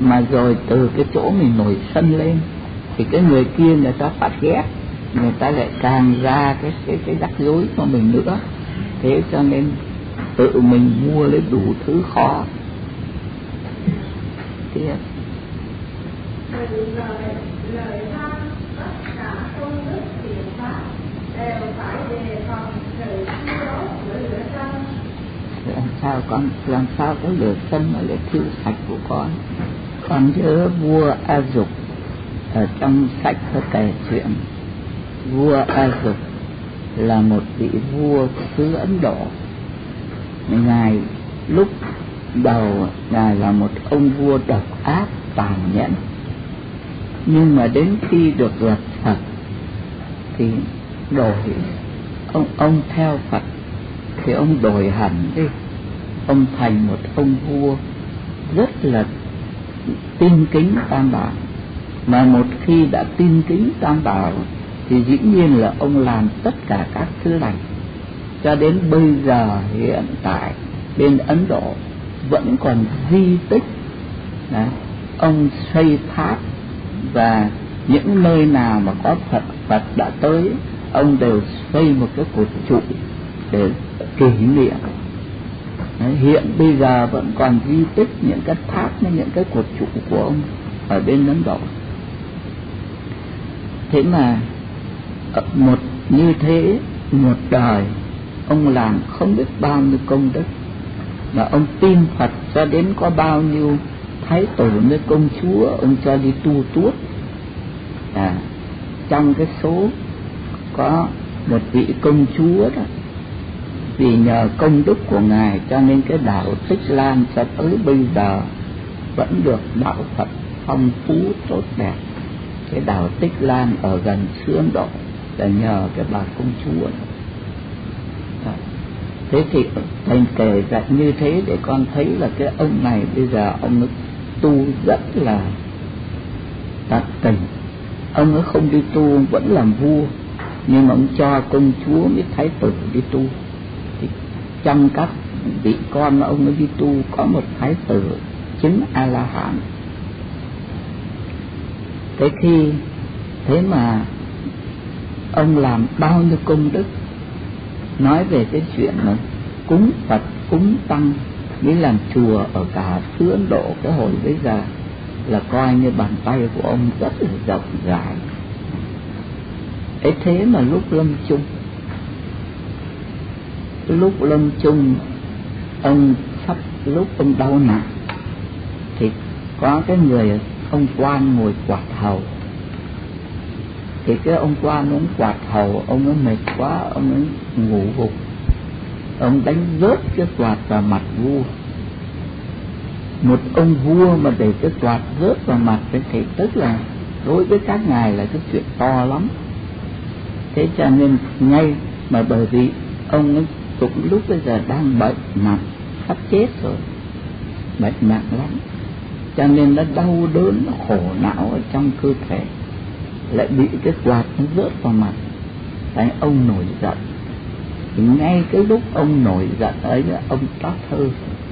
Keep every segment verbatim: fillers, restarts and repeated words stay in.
mà rồi từ cái chỗ mình nổi sân lên thì cái người kia người ta phát ghét, người ta lại càng ra cái cái cái rắc rối cho mình nữa. Thế cho nên tự mình mua lấy đủ thứ khó. Tiếp. Lời than tất cả công đức thiện pháp đều phải đề phòng sự thiêu đốt của lửa sân. Làm sao con làm sao cái lửa sân nó lại thiêu sạch của con? Con nhớ vua A Dục ở trong sách có kể chuyện vua A Dục là một vị vua của xứ Ấn Độ. Ngài lúc đầu ngài là một ông vua độc ác tàn nhẫn, nhưng mà đến khi được gặp Phật thì đổi ông ông theo Phật thì ông đổi hẳn đi, ông thành một ông vua rất là tin kính Tam Bảo. Mà một khi đã tin kính Tam Bảo thì dĩ nhiên là ông làm tất cả các thứ lành. Cho đến bây giờ hiện tại bên Ấn Độ vẫn còn di tích. Đấy, ông xây tháp, và những nơi nào mà có Phật Phật đã tới, ông đều xây một cái cột trụ để kỷ niệm. Đấy, hiện bây giờ vẫn còn di tích những cái tháp với những cái cột trụ của ông ở bên Ấn Độ. Thế mà một như thế một đời ông làm không biết bao nhiêu công đức, mà ông tin Phật cho đến có bao nhiêu thái tử với công chúa ông cho đi tu tuốt. À, trong cái số có một vị công chúa đó, vì nhờ công đức của ngài cho nên cái đạo Tích Lan cho tới bây giờ vẫn được đạo Phật phong phú tốt đẹp. Cái đạo Tích Lan ở gần xứ Ấn Độ là nhờ cái bà công chúa đó. À, thế thì thầy kể ra như thế để con thấy là cái ông này bây giờ ông ấy tu rất là tận tình. Ông ấy không đi tu vẫn làm vua, nhưng mà ông cho công chúa với thái tử đi tu. Thì trong các vị con mà ông ấy đi tu có một thái tử chứng A La Hán. Thế khi thế mà ông làm bao nhiêu công đức. Nói về cái chuyện mà cúng Phật cúng Tăng mới làm chùa ở cả xứ Ấn Độ cái hồi bây giờ là coi như bàn tay của ông rất là rộng rãi. Ấy thế mà lúc lâm chung lúc lâm chung ông sắp lúc ông đau nặng thì có cái người ông quan ngồi quạt hầu. Thì cái ông quan ông quạt hầu, ông ấy mệt quá, ông ấy ngủ gục, ông đánh rớt cái quạt vào mặt vua. Một ông vua mà để cái quạt rớt vào mặt thì tức là đối với các ngài là cái chuyện to lắm. Thế cho nên ngay mà bởi vì ông ấy cũng lúc bây giờ đang bệnh nặng, sắp chết rồi, bệnh nặng lắm, cho nên nó đau đớn, nó khổ não ở trong cơ thể, lại bị cái quạt nó rớt vào mặt. Tại ông nổi giận, thì ngay cái lúc ông nổi giận ấy ông tắt thơ.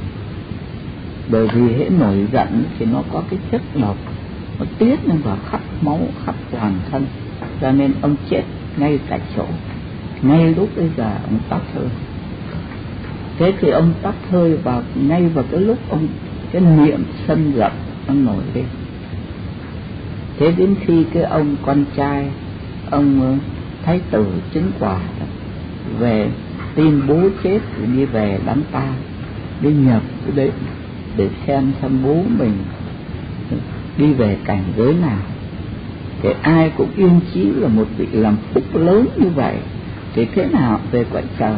Bởi vì hễ nổi giận thì nó có cái chất độc, nó tiết lên vào khắp máu, khắp toàn thân, cho nên ông chết ngay tại chỗ. Ngay lúc bây giờ ông tắt thơ. Thế thì ông tắt hơi vào ngay vào cái lúc ông cái niệm sân giận nó nổi lên. Thế đến khi cái ông con trai ông thái tử chứng quả về tin bố chết thì đi về đám tang, đi nhập cái đấy để xem xem bố mình đi về cảnh giới nào. Thì ai cũng yên chí là một vị làm phúc lớn như vậy thì thế nào về cõi trời.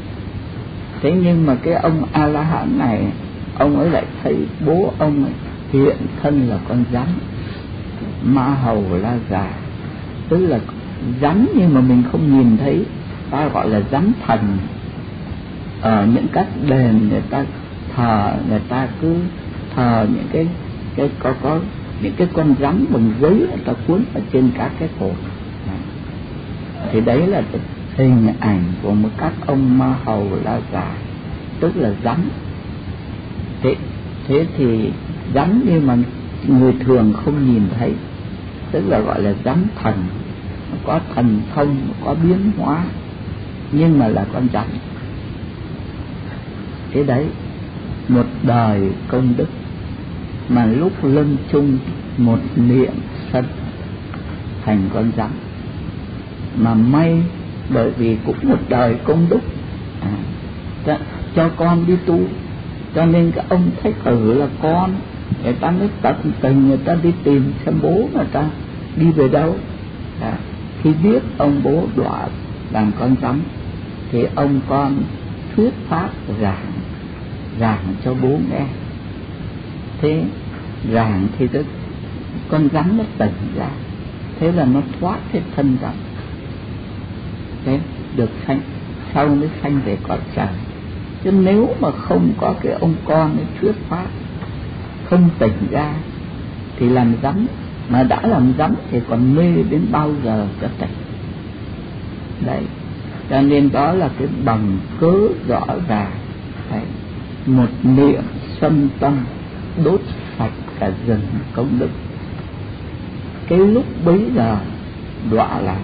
Thế nhưng mà cái ông A La Hán này, ông ấy lại thấy bố ông ấy hiện thân là con rắn, Ma Hầu La Già, tức là rắn nhưng mà mình không nhìn thấy, ta gọi là rắn thần. Ở những các đền người ta thờ, người ta cứ thờ những cái cái có có những cái con rắn bằng giấy người ta cuốn ở trên các cái cột. Thì đấy là cái hình ảnh của một các ông Ma Hầu La Già, tức là rắn. Thế, thế thì rắn nhưng mà người thường không nhìn thấy, tức là gọi là rắn thần, có thần thông, có biến hóa, nhưng mà là con rắn. Thế đấy, một đời công đức mà lúc lâm chung một niệm sân thành con rắn. Mà may bởi vì cũng một đời công đức à, cho, cho con đi tu, cho nên các ông Thái Tử là con, người ta mới tận tình, người ta đi tìm xem bố người ta đi về đâu. À, khi biết ông bố đọa làm con rắn thì ông con thuyết pháp giảng giảng cho bố nghe. Thế giảng thì cái con rắn nó tỉnh ra, thế là nó thoát cái thân rắn, thế được sanh, sau mới sanh về cõi trời. Chứ nếu mà không có cái ông con ấy thuyết pháp, không tỉnh ra thì làm rắn, mà đã làm rắn thì còn mê đến bao giờ cho tỉnh. Đấy, cho nên đó là cái bằng cớ rõ ràng. Đấy, một niệm xâm tâm đốt sạch cả rừng công đức. Cái lúc bấy giờ đọa lạc.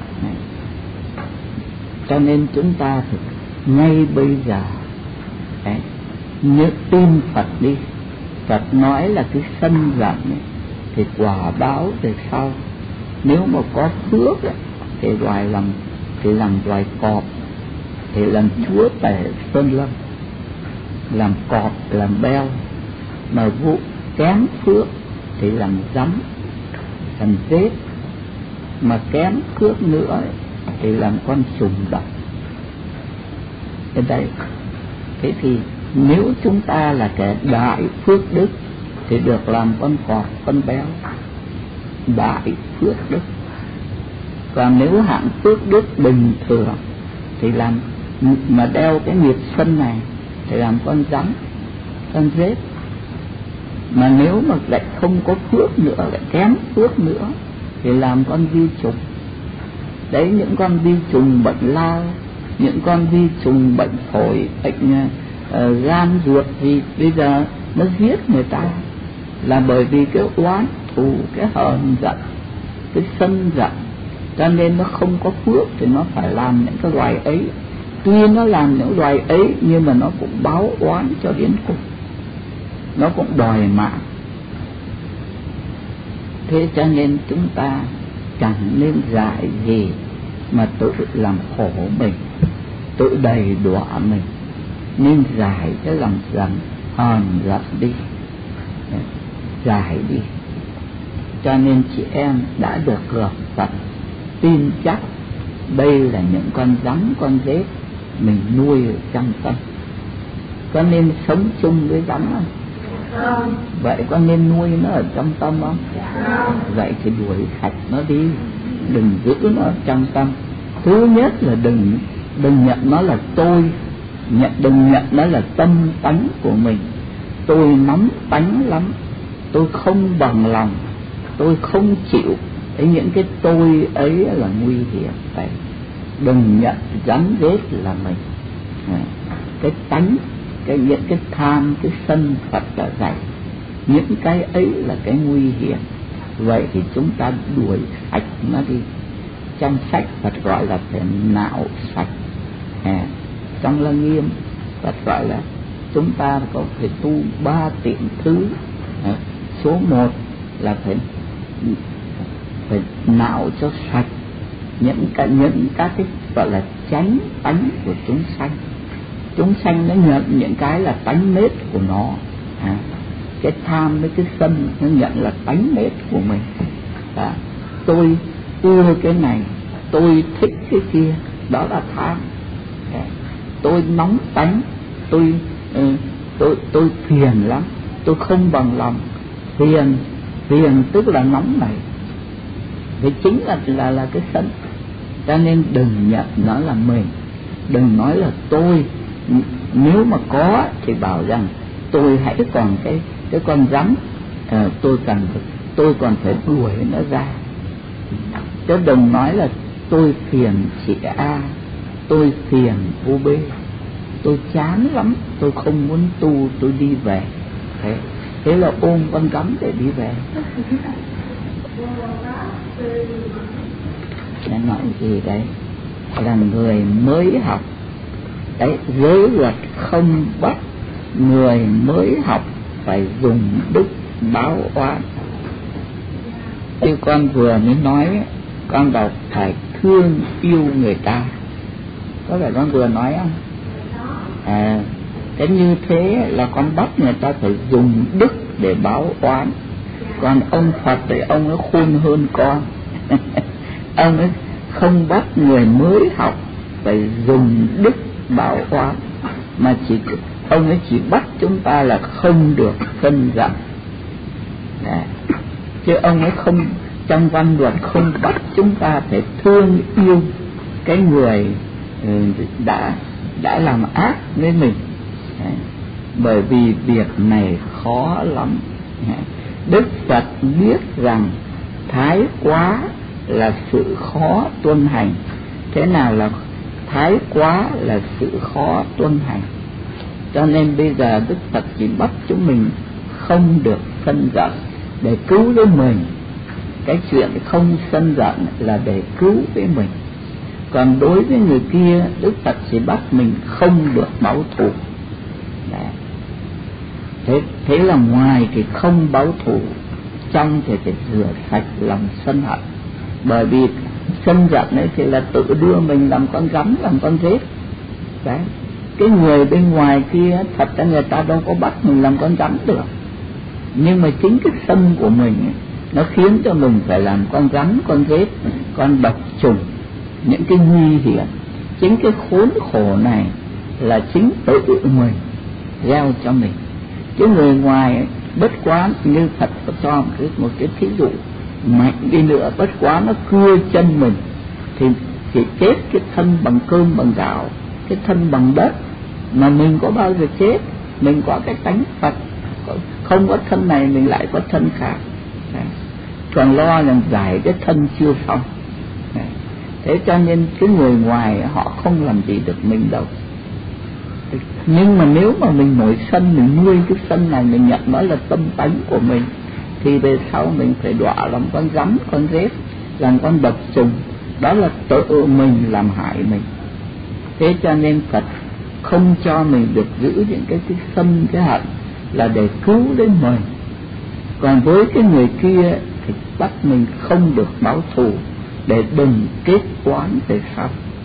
Cho nên chúng ta phải ngay bây giờ đấy, nhớ tin Phật đi. Phật nói là cái sân giận thì quả báo về sau. Nếu mà có phước ấy, thì loài làm thì làm loài cọp, thì làm chúa tể sơn lâm, làm cọp, làm beo. Mà vụ kém phước thì làm rắn, làm rết. Mà kém phước nữa ấy, thì làm con trùng độc. Thế đấy, thế thì nếu chúng ta là kẻ đại phước đức thì được làm con cọp, con béo, đại phước đức. Còn nếu hạng phước đức bình thường thì làm, mà đeo cái nghiệp sân này thì làm con rắn, con rết. Mà nếu mà lại không có phước nữa, lại kém phước nữa thì làm con vi trùng. Đấy, những con vi trùng bệnh lao, những con vi trùng bệnh phổi, bệnh uh, gan ruột thì bây giờ nó giết người ta là bởi vì cái oán thù, cái hờn giận, cái sân giận. Cho nên nó không có phước thì nó phải làm những cái loài ấy. Tuy nó làm những loài ấy nhưng mà nó cũng báo oán cho đến cùng, nó cũng đòi mạng. Thế cho nên chúng ta chẳng nên dại gì mà tự làm khổ mình, tự đầy đọa mình. Nên giải cái lòng giận hờn giận đi, giải đi. Cho nên chị em đã được gặp Phật, tin chắc đây là những con rắn, con rết mình nuôi ở trong tâm. Có nên sống chung với rắn không? Không. Vậy có nên nuôi nó ở trong tâm không? Không. Vậy thì đuổi sạch nó đi, đừng giữ nó ở trong tâm. Thứ nhất là đừng đừng nhận nó là tôi, nhận đừng nhận nó là tâm tánh của mình. Tôi nóng tánh lắm, tôi không bằng lòng, tôi không chịu. Ấy, những cái tôi ấy là nguy hiểm. Vậy đừng nhận rắn rết là mình. Cái tánh, cái những cái tham, cái sân Phật đã dạy, những cái ấy là cái nguy hiểm. Vậy thì chúng ta đuổi sạch nó đi. Trong sách Phật gọi là phải nạo sạch. À, trong Lăng Nghiêm Phật gọi là chúng ta có phải tu ba tiện thứ. À, số một là phải phải nạo cho sạch những cái những các cái gọi là chánh tánh của chúng sanh. Chúng sanh nó nhận những cái là tánh nết của nó. À, cái tham với cái sân nó nhận là tánh nết của mình. À, tôi ưa cái này, tôi thích cái kia, đó là tham. À, tôi nóng tánh, tôi uh, tôi tôi phiền lắm, tôi không bằng lòng. Phiền phiền tức là nóng này, thì chính là là là cái sân. Cho nên đừng nhận nó là mình, đừng nói là tôi. Nếu mà có thì bảo rằng tôi hãy còn cái cái con rắn, à, tôi cần tôi còn phải đuổi nó ra. Chứ đừng nói là tôi phiền chị A, tôi phiền cô B, tôi chán lắm, tôi không muốn tu, tôi đi về. Thế thế là ôm con rắn để đi về. Để nói gì đấy là người mới học đấy, giới luật không bắt người mới học phải dùng đức báo oán. Như con vừa mới nói, con đọc phải thương yêu người ta, có phải con vừa nói không? À, thế như thế là con bắt người ta phải dùng đức để báo oán. Còn ông Phật thì ông ấy khôn hơn con. Ông ấy không bắt người mới học phải dùng đức báo oán, mà chỉ ông ấy chỉ bắt chúng ta là không được phân giận. Đấy. Chứ ông ấy không, trong văn luật không bắt chúng ta phải thương yêu cái người đã đã làm ác với mình. Đấy. Bởi vì việc này khó lắm. Đấy. Đức Phật biết rằng thái quá là sự khó tuân hành. Thế nào là thái quá? Là sự khó tuân hành. Cho nên bây giờ Đức Phật chỉ bắt chúng mình không được sân giận để cứu lấy mình. Cái chuyện không sân giận là để cứu với mình. Còn đối với người kia, Đức Phật chỉ bắt mình không được báo thù. Đấy. Thế, thế là ngoài thì không báo thù, trong thì phải rửa sạch lòng sân hận. Bởi vì sân giận ấy thì là tự đưa mình làm con rắn, làm con rết. Đấy. Cái người bên ngoài kia thật ra người ta đâu có bắt mình làm con rắn được, nhưng mà chính cái sân của mình ấy, nó khiến cho mình phải làm con rắn, con rết, con độc trùng, những cái nguy hiểm. Chính cái khốn khổ này là chính tự mình gieo cho mình. Chứ người ngoài ấy, bất quá như Phật có cho một cái, một cái thí dụ mạnh đi nữa, bất quá nó cưa chân mình thì chỉ chết cái thân bằng cơm bằng gạo, cái thân bằng đất, mà mình có bao giờ chết. Mình có cái tánh Phật, không có thân này mình lại có thân khác. Đấy. Còn lo rằng giải cái thân chưa xong. Đấy. Thế cho nên cái người ngoài họ không làm gì được mình đâu. Nhưng mà nếu mà mình nổi sân, mình nuôi cái sân này, mình nhận nó là tâm tánh của mình, thì về sau mình phải đọa làm con rắn, con rết, làm con độc trùng. Đó là tự mình làm hại mình. Thế cho nên Phật không cho mình được giữ những cái, cái sân, cái hận là để cứu đến mình. Còn với cái người kia thì bắt mình không được báo thù để đừng kết oán về sau.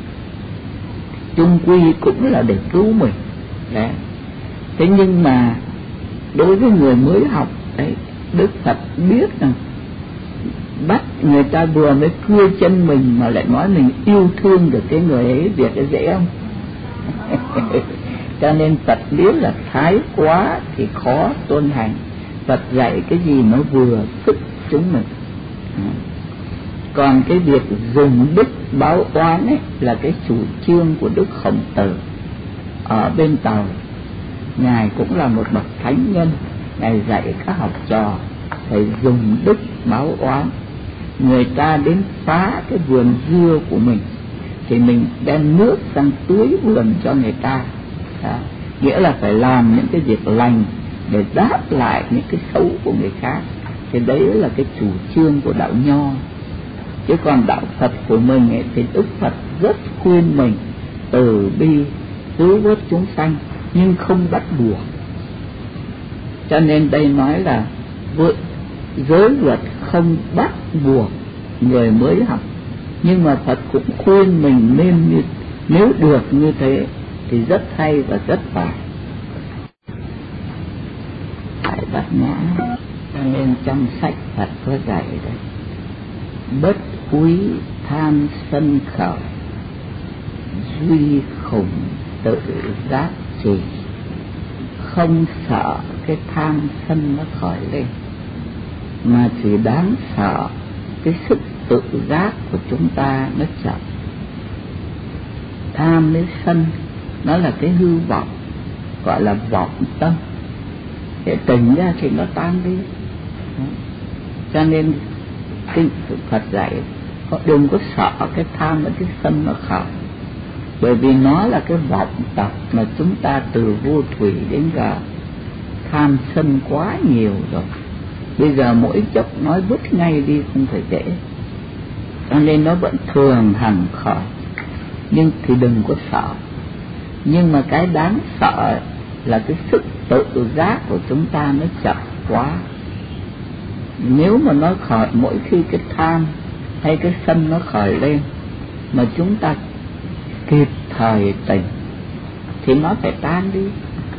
Chung quy cũng là để cứu mình. Đấy. Thế nhưng mà đối với người mới học đấy, Đức Phật biết rằng bắt người ta vừa mới cưa chân mình mà lại nói mình yêu thương được cái người ấy, việc ấy dễ không? Cho nên Phật biết là thái quá thì khó tuân hành. Phật dạy cái gì nó vừa sức chúng mình. Còn cái việc dùng đức báo oán ấy là cái chủ trương của Đức Khổng Tử ở bên Tàu. Ngài cũng là một bậc thánh nhân. Ngài dạy các học trò phải dùng đức báo oán. Người ta đến phá cái vườn dưa của mình thì mình đem nước sang tưới vườn cho người ta. Đó. Nghĩa là phải làm những cái việc lành để đáp lại những cái xấu của người khác. Thì đấy là cái chủ trương của đạo Nho. Chứ còn đạo Phật của mình ấy, thì Đức Phật rất khuyên mình từ bi cứu vớt chúng sanh, nhưng không bắt buộc. Cho nên đây nói là giới luật không bắt buộc người mới học, nhưng mà Phật cũng khuyên mình nên như, nếu được như thế thì rất hay và rất phải. Phải bắt nhã. Cho nên trong sách Phật có dạy đấy: bất quý tham sân khởi, duy khủng tự giác trì. Không sợ cái tham sân nó khởi lên, mà chỉ đáng sợ cái sức tự giác của chúng ta nó chậm. Tham với sân nó là cái hư vọng, gọi là vọng tâm. Để tỉnh ra thì nó tan đi. Cho nên cái Phật dạy đừng có sợ cái tham và cái sân nó khởi, bởi vì nó là cái vọng tập mà chúng ta từ vô thủy đến giờ tham sân quá nhiều rồi, bây giờ mỗi chốc nói vứt ngay đi không phải dễ, cho nên nó vẫn thường hằng khởi. Nhưng thì đừng có sợ. Nhưng mà cái đáng sợ là cái sức tự giác của chúng ta nó chậm quá. Nếu mà nó khởi mỗi khi cái tham hay cái sân nó khởi lên mà chúng ta kịp thời tỉnh thì nó phải tan đi,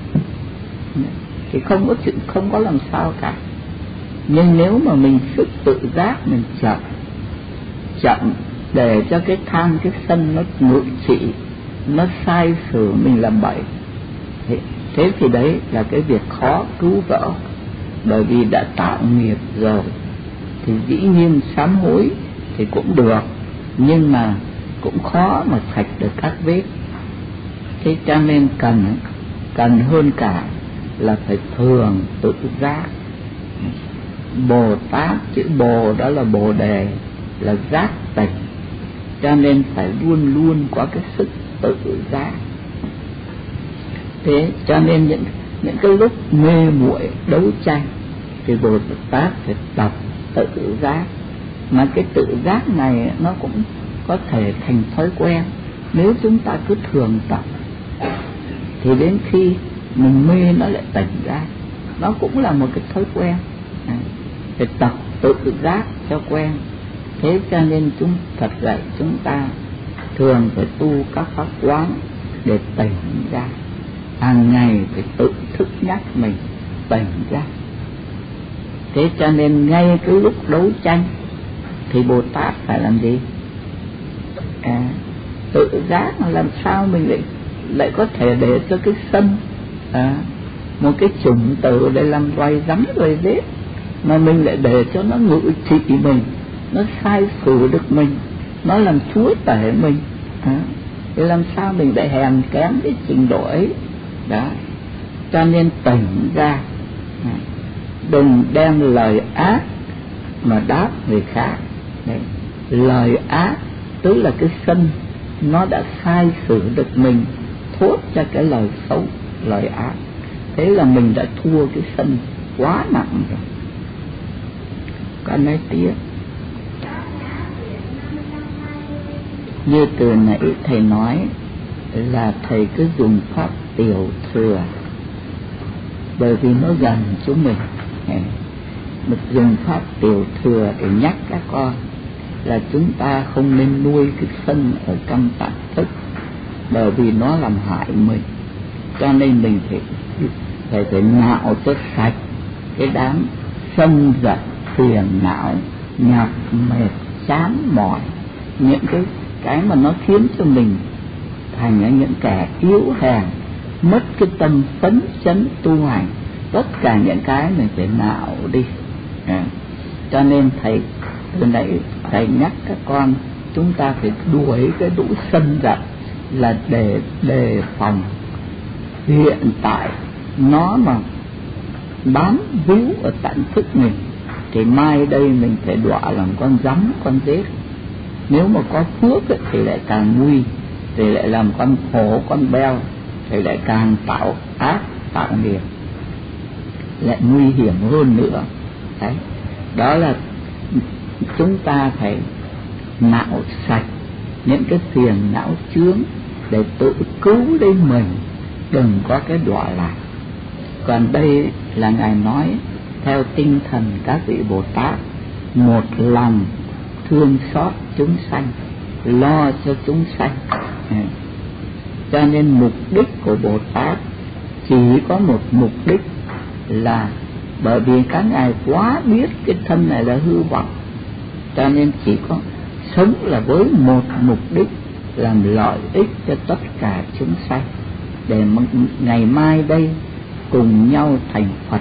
thì không có chuyện, không có làm sao cả. Nhưng nếu mà mình sức tự giác mình chậm chậm để cho cái tham cái sân nó ngự trị, nó sai sử mình làm bậy, thế, thế thì đấy là cái việc khó cứu vãn. Bởi vì đã tạo nghiệp rồi thì dĩ nhiên sám hối thì cũng được, nhưng mà cũng khó mà sạch được các vết. Thế cho nên cần cần hơn cả là phải thường tự giác. Bồ Tát, chữ Bồ đó là Bồ Đề, là giác tỉnh, cho nên phải luôn luôn có cái sức tự giác. Thế cho nên những những cái lúc mê muội đấu tranh thì Bồ Tát phải tập tự giác. Mà cái tự giác này nó cũng có thể thành thói quen nếu chúng ta cứ thường tập, thì đến khi mình mê nó lại tỉnh ra, nó cũng là một cái thói quen. Phải tập tự giác cho quen. Thế cho nên chúng Phật dạy chúng ta thường phải tu các pháp quán để tỉnh ra, hàng ngày phải tự thức nhắc mình tỉnh ra. Thế cho nên ngay cái lúc đấu tranh thì Bồ Tát phải làm gì? À, tự giác mà làm sao mình lại lại có thể để cho cái sân, à, một cái chủng tử để làm loài rắn loài rết, mà mình lại để cho nó ngự trị mình, nó sai sử được mình, nó làm chúa tể mình, à, thì làm sao mình lại hèn kém cái trình độ ấy đó. Cho nên tỉnh ra, à, đừng đem lời ác mà đáp người khác. Đấy. Lời ác tức là cái sân nó đã sai sử được mình, thốt cho cái lời xấu, lời ác. Thế là mình đã thua cái sân quá nặng rồi. Con nói tiếp. Như từ nãy thầy nói là thầy cứ dùng pháp tiểu thừa, bởi vì nó gần chúng mình. Mình dùng pháp tiểu thừa để nhắc các con là chúng ta không nên nuôi cái sân ở trong tạng thức, bởi vì nó làm hại mình. Cho nên mình phải phải phải nạo cho sạch cái đám sân giận, phiền não, nhọc mệt, chán mỏi, những cái cái mà nó khiến cho mình thành những kẻ yếu hèn, mất cái tâm phấn chấn tu hành. Tất cả những cái mình phải nạo đi. À, cho nên thầy từ nãy thầy nhắc các con chúng ta phải đuổi cái lũ sân giận là để đề phòng. Hiện tại nó mà bám víu ở tận thức mình thì mai đây mình phải đọa làm con rắn con rết. Nếu mà có phước ấy, thì lại càng nguy, thì lại làm con hổ con beo, thì lại càng tạo ác tạo nghiệp, lại nguy hiểm hơn nữa. Đấy, đó là chúng ta phải nạo sạch những cái phiền não chướng để tự cứu lấy mình, đừng có cái đọa lạc. Còn đây là Ngài nói theo tinh thần các vị Bồ Tát, một lòng thương xót chúng sanh, lo cho chúng sanh. Cho nên mục đích của Bồ Tát chỉ có một mục đích, là bởi vì các ngài quá biết cái thân này là hư vọng, cho nên chỉ có sống là với một mục đích, làm lợi ích cho tất cả chúng sanh, để ngày mai đây cùng nhau thành Phật.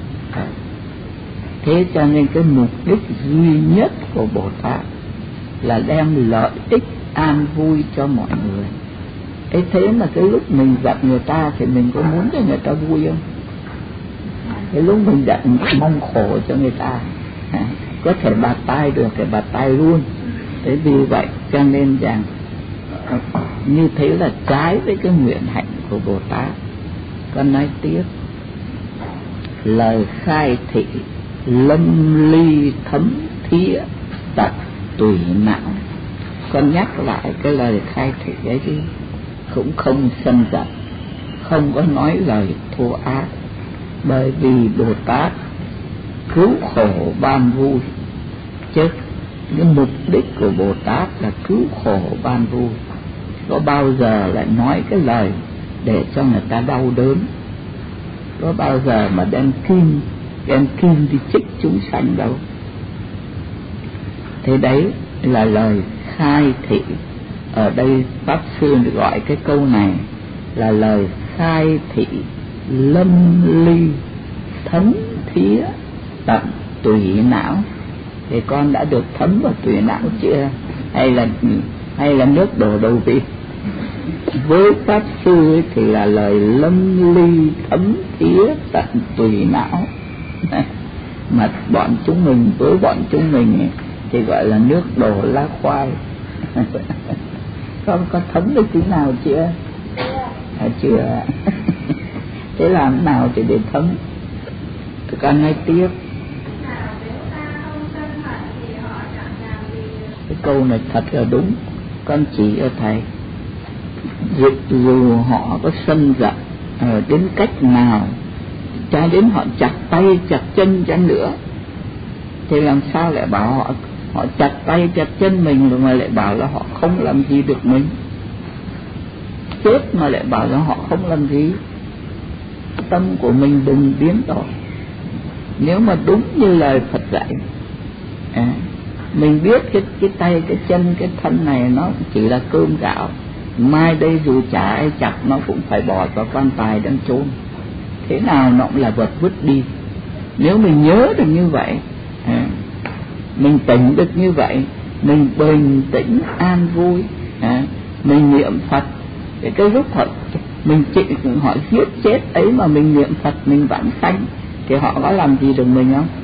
Thế cho nên cái mục đích duy nhất của Bồ Tát là đem lợi ích an vui cho mọi người. Thế thế mà cái lúc mình giận người ta thì mình có muốn cho người ta vui không? Cái lúc mình giận mong khổ cho người ta, có thể bạt tai được thì bạt tai luôn. Thế vì vậy cho nên rằng như thế là trái với cái nguyện hạnh của Bồ Tát. Con nói tiếp. lời khai thị lâm ly thấm thía tận tùy não. Con nhắc lại cái lời khai thị ấy chứ, cũng không sân giận, không có nói lời thô ác, bởi vì Bồ Tát cứu khổ ban vui, chứ cái mục đích của Bồ Tát là cứu khổ ban vui. Có bao giờ lại nói cái lời để cho người ta đau đớn, có bao giờ mà đem kim đem kim đi chích chúng sanh đâu. Thế đấy là lời khai thị. Ở đây Pháp Sư gọi cái câu này là lời khai thị lâm ly thấm thía tận tùy não. Thì con đã được thấm vào tùy não chưa? Hay là hay là nước đổ đầu vị? Với Pháp Sư ấy thì là lời lâm ly thấm thía tận tùy não. Mà bọn chúng mình, với bọn chúng mình ấy, thì gọi là nước đổ lá khoai. Con có thấm được tí nào chưa? À, chưa. Thế làm nào thì để thấm? Thì con nói tiếp. Cái câu này thật là đúng. Con chỉ cho thầy, dù, dù họ có sân giận ở đến cách nào, cho đến họ chặt tay chặt chân chăng nữa, thì làm sao lại bảo họ họ chặt tay chặt chân mình rồi mà lại bảo là họ không làm gì được mình? Chết mà lại bảo là họ không làm gì? Tâm của mình đừng biến đổi. Nếu mà đúng như lời Phật dạy, à, mình biết cái cái tay cái chân cái thân này nó chỉ là cơm gạo, mai đây dù chả ai chặt nó cũng phải bỏ vào quan tài đem chôn, thế nào nó cũng là vật vứt đi. Nếu mình nhớ được như vậy, à, mình tỉnh được như vậy, mình bình tĩnh an vui, à, mình niệm Phật, thì cái lúc họ mình chỉ họ giết chết ấy mà mình niệm Phật mình vãng sanh, thì họ có làm gì được mình không?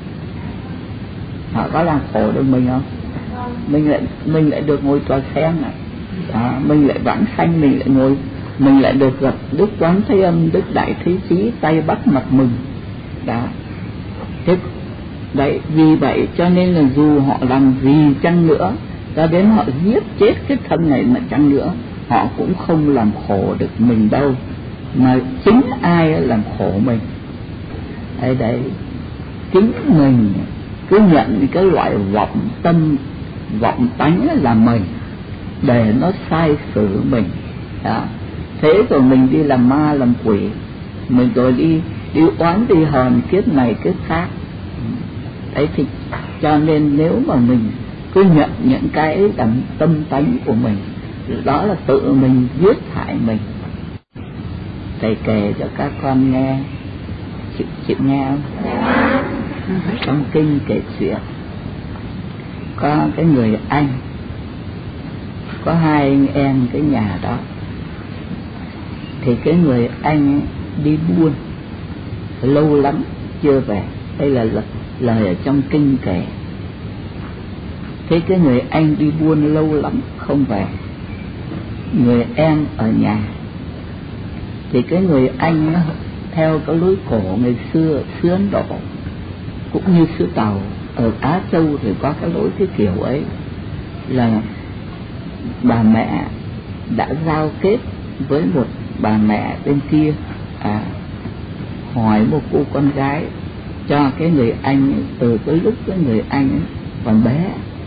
Họ có làm khổ được mình không? Mình lại mình lại được ngồi tòa sen này, à, mình lại vãng sanh, mình lại ngồi, mình lại được gặp Đức Quán Thế Âm, Đức Đại Thế Chí tay bắt mặt mừng. Đó. Thế đấy, vì vậy cho nên là dù họ làm gì chăng nữa, cho đến họ giết chết cái thân này mà chăng nữa, họ cũng không làm khổ được mình đâu, mà chính ai làm khổ mình. Đấy đấy, chính mình cứ nhận cái loại vọng tâm, vọng tánh là mình, để nó sai xử mình. Đó. Thế rồi mình đi làm ma làm quỷ, mình rồi đi đi oán đi hờn kiếp này kiếp khác. Đấy thì cho nên nếu mà mình cứ nhận những cái đầm tâm tánh của mình, đó là tự mình giết hại mình. Thầy kể cho các con nghe, chịu, chịu nghe không? Trong kinh kể chuyện có cái người Anh, có hai anh em cái nhà đó, thì cái người Anh đi buôn lâu lắm chưa về. Đây là lời ở trong kinh kể. Thế cái người Anh đi buôn lâu lắm không về, người em ở nhà. Thì cái người Anh nó theo cái lối cổ ngày xưa, xứ Ấn Độ cũng như xứ Tàu, ở Á Châu thì có cái lối cái kiểu ấy, là bà mẹ đã giao kết với một bà mẹ bên kia, à, hỏi một cô con gái cho cái người Anh từ cái lúc cái người Anh còn bé.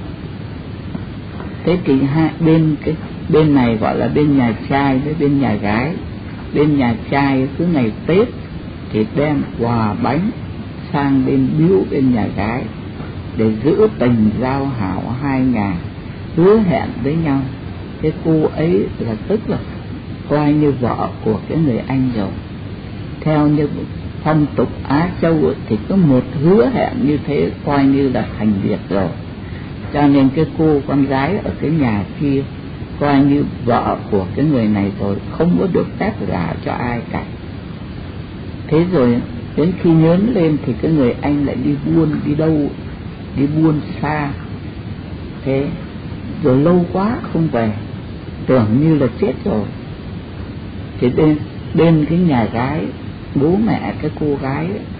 Thế thì hai bên cái bên này gọi là bên nhà trai với bên nhà gái. Bên nhà trai cứ ngày Tết thì đem quà bánh sang bên biếu bên nhà gái để giữ tình giao hảo hai nhà, hứa hẹn với nhau. Cái cô ấy là tức là coi như vợ của cái người Anh rồi. Theo như phong tục Á Châu thì có một hứa hẹn như thế coi như là thành việc rồi. Cho nên cái cô con gái ở cái nhà kia coi như vợ của cái người này rồi, không có được phép gả cho ai cả. Thế rồi đến khi nhớn lên thì cái người Anh lại đi buôn, đi đâu, đi buôn xa. Thế rồi lâu quá không về, tưởng như là chết rồi. Thì bên, bên cái nhà gái, bố mẹ cái cô gái ấy,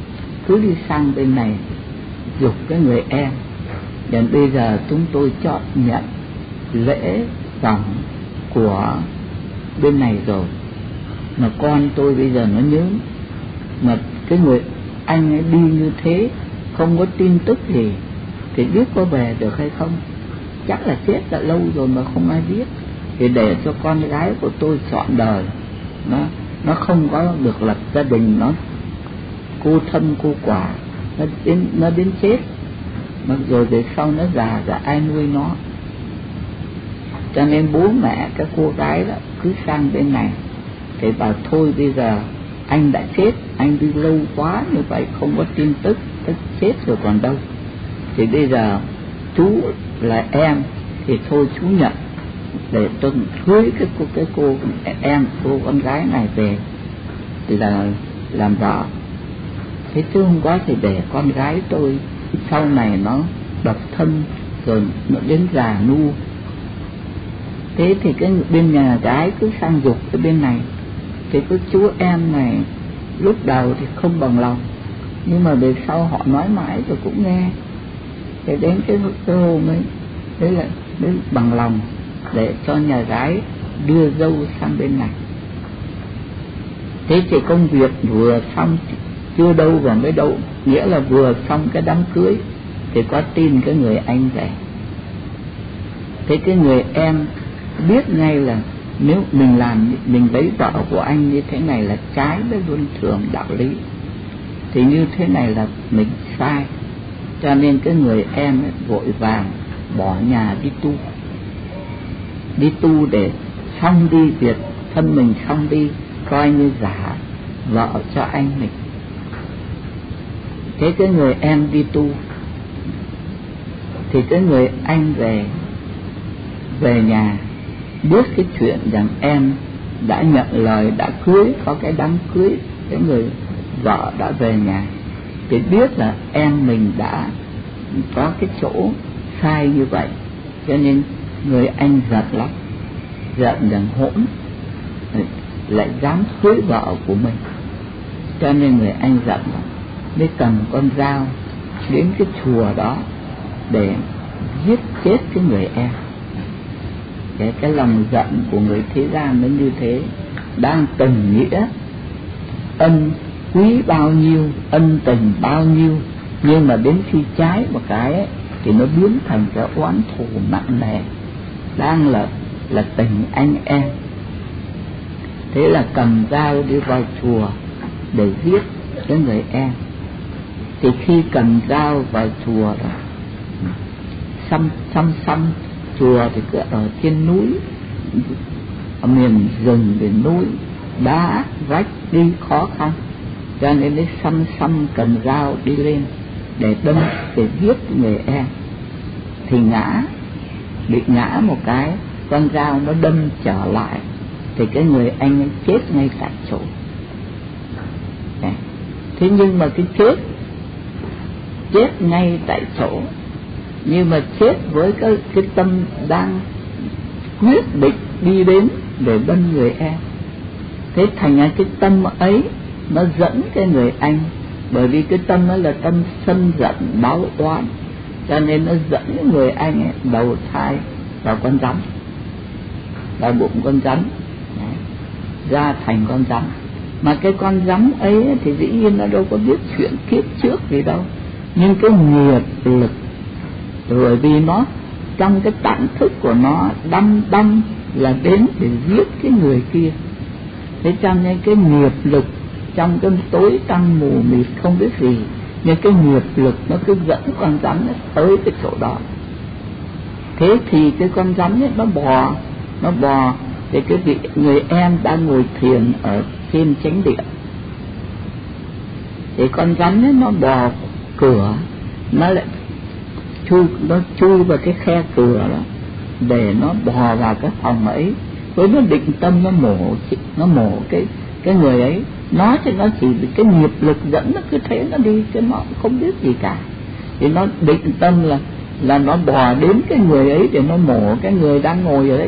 cứ đi sang bên này giục cái người em. Đến bây giờ chúng tôi chọn nhận lễ vòng của bên này rồi, mà con tôi bây giờ nó nhớ, mà cái người anh ấy đi như thế không có tin tức gì thì biết có về được hay không, chắc là chết đã lâu rồi mà không ai biết. Thì để cho con gái của tôi chọn đời, nó nó không có được lập gia đình, nó cô thân cô quả, nó đến nó đến chết, mà rồi về sau nó già rồi ai nuôi nó. Cho nên bố mẹ các cô gái đó cứ sang bên này thì bảo thôi bây giờ anh đã chết, anh đi lâu quá như vậy không có tin tức, tức chết rồi còn đâu, thì bây giờ chú là em thì thôi chú nhận để tôi cưới cái cô cái cô em cô con gái này về thì là làm vợ. Thế chứ không có thì để con gái tôi sau này nó độc thân rồi nó đến già nu. Thế thì cái bên nhà gái cứ sang giục cái bên này, thì cái chú em này lúc đầu thì không bằng lòng, nhưng mà về sau họ nói mãi rồi cũng nghe. Thế đến cái, cái hôm ấy đấy là mới bằng lòng để cho nhà gái đưa dâu sang bên này. Thế thì công việc vừa xong chưa đâu vào mới đâu, nghĩa là vừa xong cái đám cưới thì có tin cái người anh về. Thế cái người em biết ngay là nếu mình làm, mình lấy vợ của anh như thế này là trái với luân thường đạo lý, thì như thế này là mình sai. Cho nên cái người em ấy vội vàng bỏ nhà đi tu, đi tu để xong đi việc thân mình, xong đi coi như giả vợ cho anh mình. Thế cái người em đi tu thì cái người anh về về nhà biết cái chuyện rằng em đã nhận lời, đã cưới, có cái đám cưới, cái người vợ đã về nhà, thì biết là em mình đã có cái chỗ sai như vậy. Cho nên người anh giận lắm, giận rằng hỗn lại dám cưới vợ của mình. Cho nên người anh giận lắm, mới cầm con dao đến cái chùa đó để giết chết cái người em. Cái, cái lòng giận của người thế gian nó như thế, đang tình nghĩa ân quý bao nhiêu, ân tình bao nhiêu, nhưng mà đến khi trái một cái ấy, thì nó biến thành cái oán thù nặng nề. Đang là là tình anh em, thế là cầm dao đi vào chùa để giết cái người em. Thì khi cầm dao vào chùa rồi xăm xăm xăm chùa thì cứ ở trên núi, ở miền rừng về núi, đá vách đi khó khăn, cho nên lấy xăm xăm cầm dao đi lên để đâm, để giết người em. Thì ngã, bị ngã một cái, con dao nó đâm trở lại, thì cái người anh ấy chết ngay tại chỗ. Thế nhưng mà cái chết chết ngay tại chỗ, nhưng mà chết với cái, cái tâm đang quyết định đi đến để đâm người em. Thế thành ra cái tâm ấy nó dẫn cái người anh, bởi vì cái tâm đó là tâm sân giận báo oán, cho nên nó dẫn cái người anh ấy đầu thai vào con rắn, vào bụng con rắn. Đấy, ra thành con rắn. Mà cái con rắn ấy thì dĩ nhiên nó đâu có biết chuyện kiếp trước gì đâu, nhưng cái nghiệp lực, bởi vì nó trong cái tạng thức của nó đâm đâm là đến để giết cái người kia. Thế cho nên cái nghiệp lực trong cái tối tăm mù mịt không biết gì, nhưng cái nghiệp lực nó cứ dẫn con rắn ấy tới cái chỗ đó. Thế thì cái con rắn ấy nó bò, nó bò thì cái vị người em đang ngồi thiền ở trên chánh điện, thì con rắn ấy nó bò cửa, nó lại chui, nó chui vào cái khe cửa đó để nó bò vào cái phòng ấy, với nó định tâm nó mổ, nó mổ cái cái người ấy. Nó thì nó chỉ cái nghiệp lực dẫn, nó cứ thế nó đi, chứ nó không biết gì cả. Thì nó định tâm là là nó bò đến cái người ấy để nó mổ cái người đang ngồi ở đấy.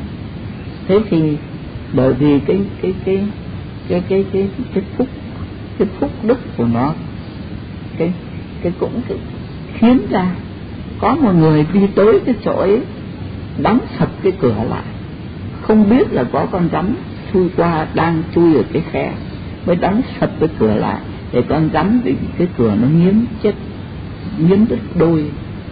Thế thì bởi vì cái cái cái cái cái cái cái, cái phúc cái phúc đức của nó, cái cái cũng cái khiến ra có một người đi tới cái chỗ ấy, đóng sập cái cửa lại, không biết là có con rắn chui qua đang chui ở cái khe, mới đóng sập cái cửa lại để con rắn bị cái cửa nó nghiến chết, nghiến đứt đôi,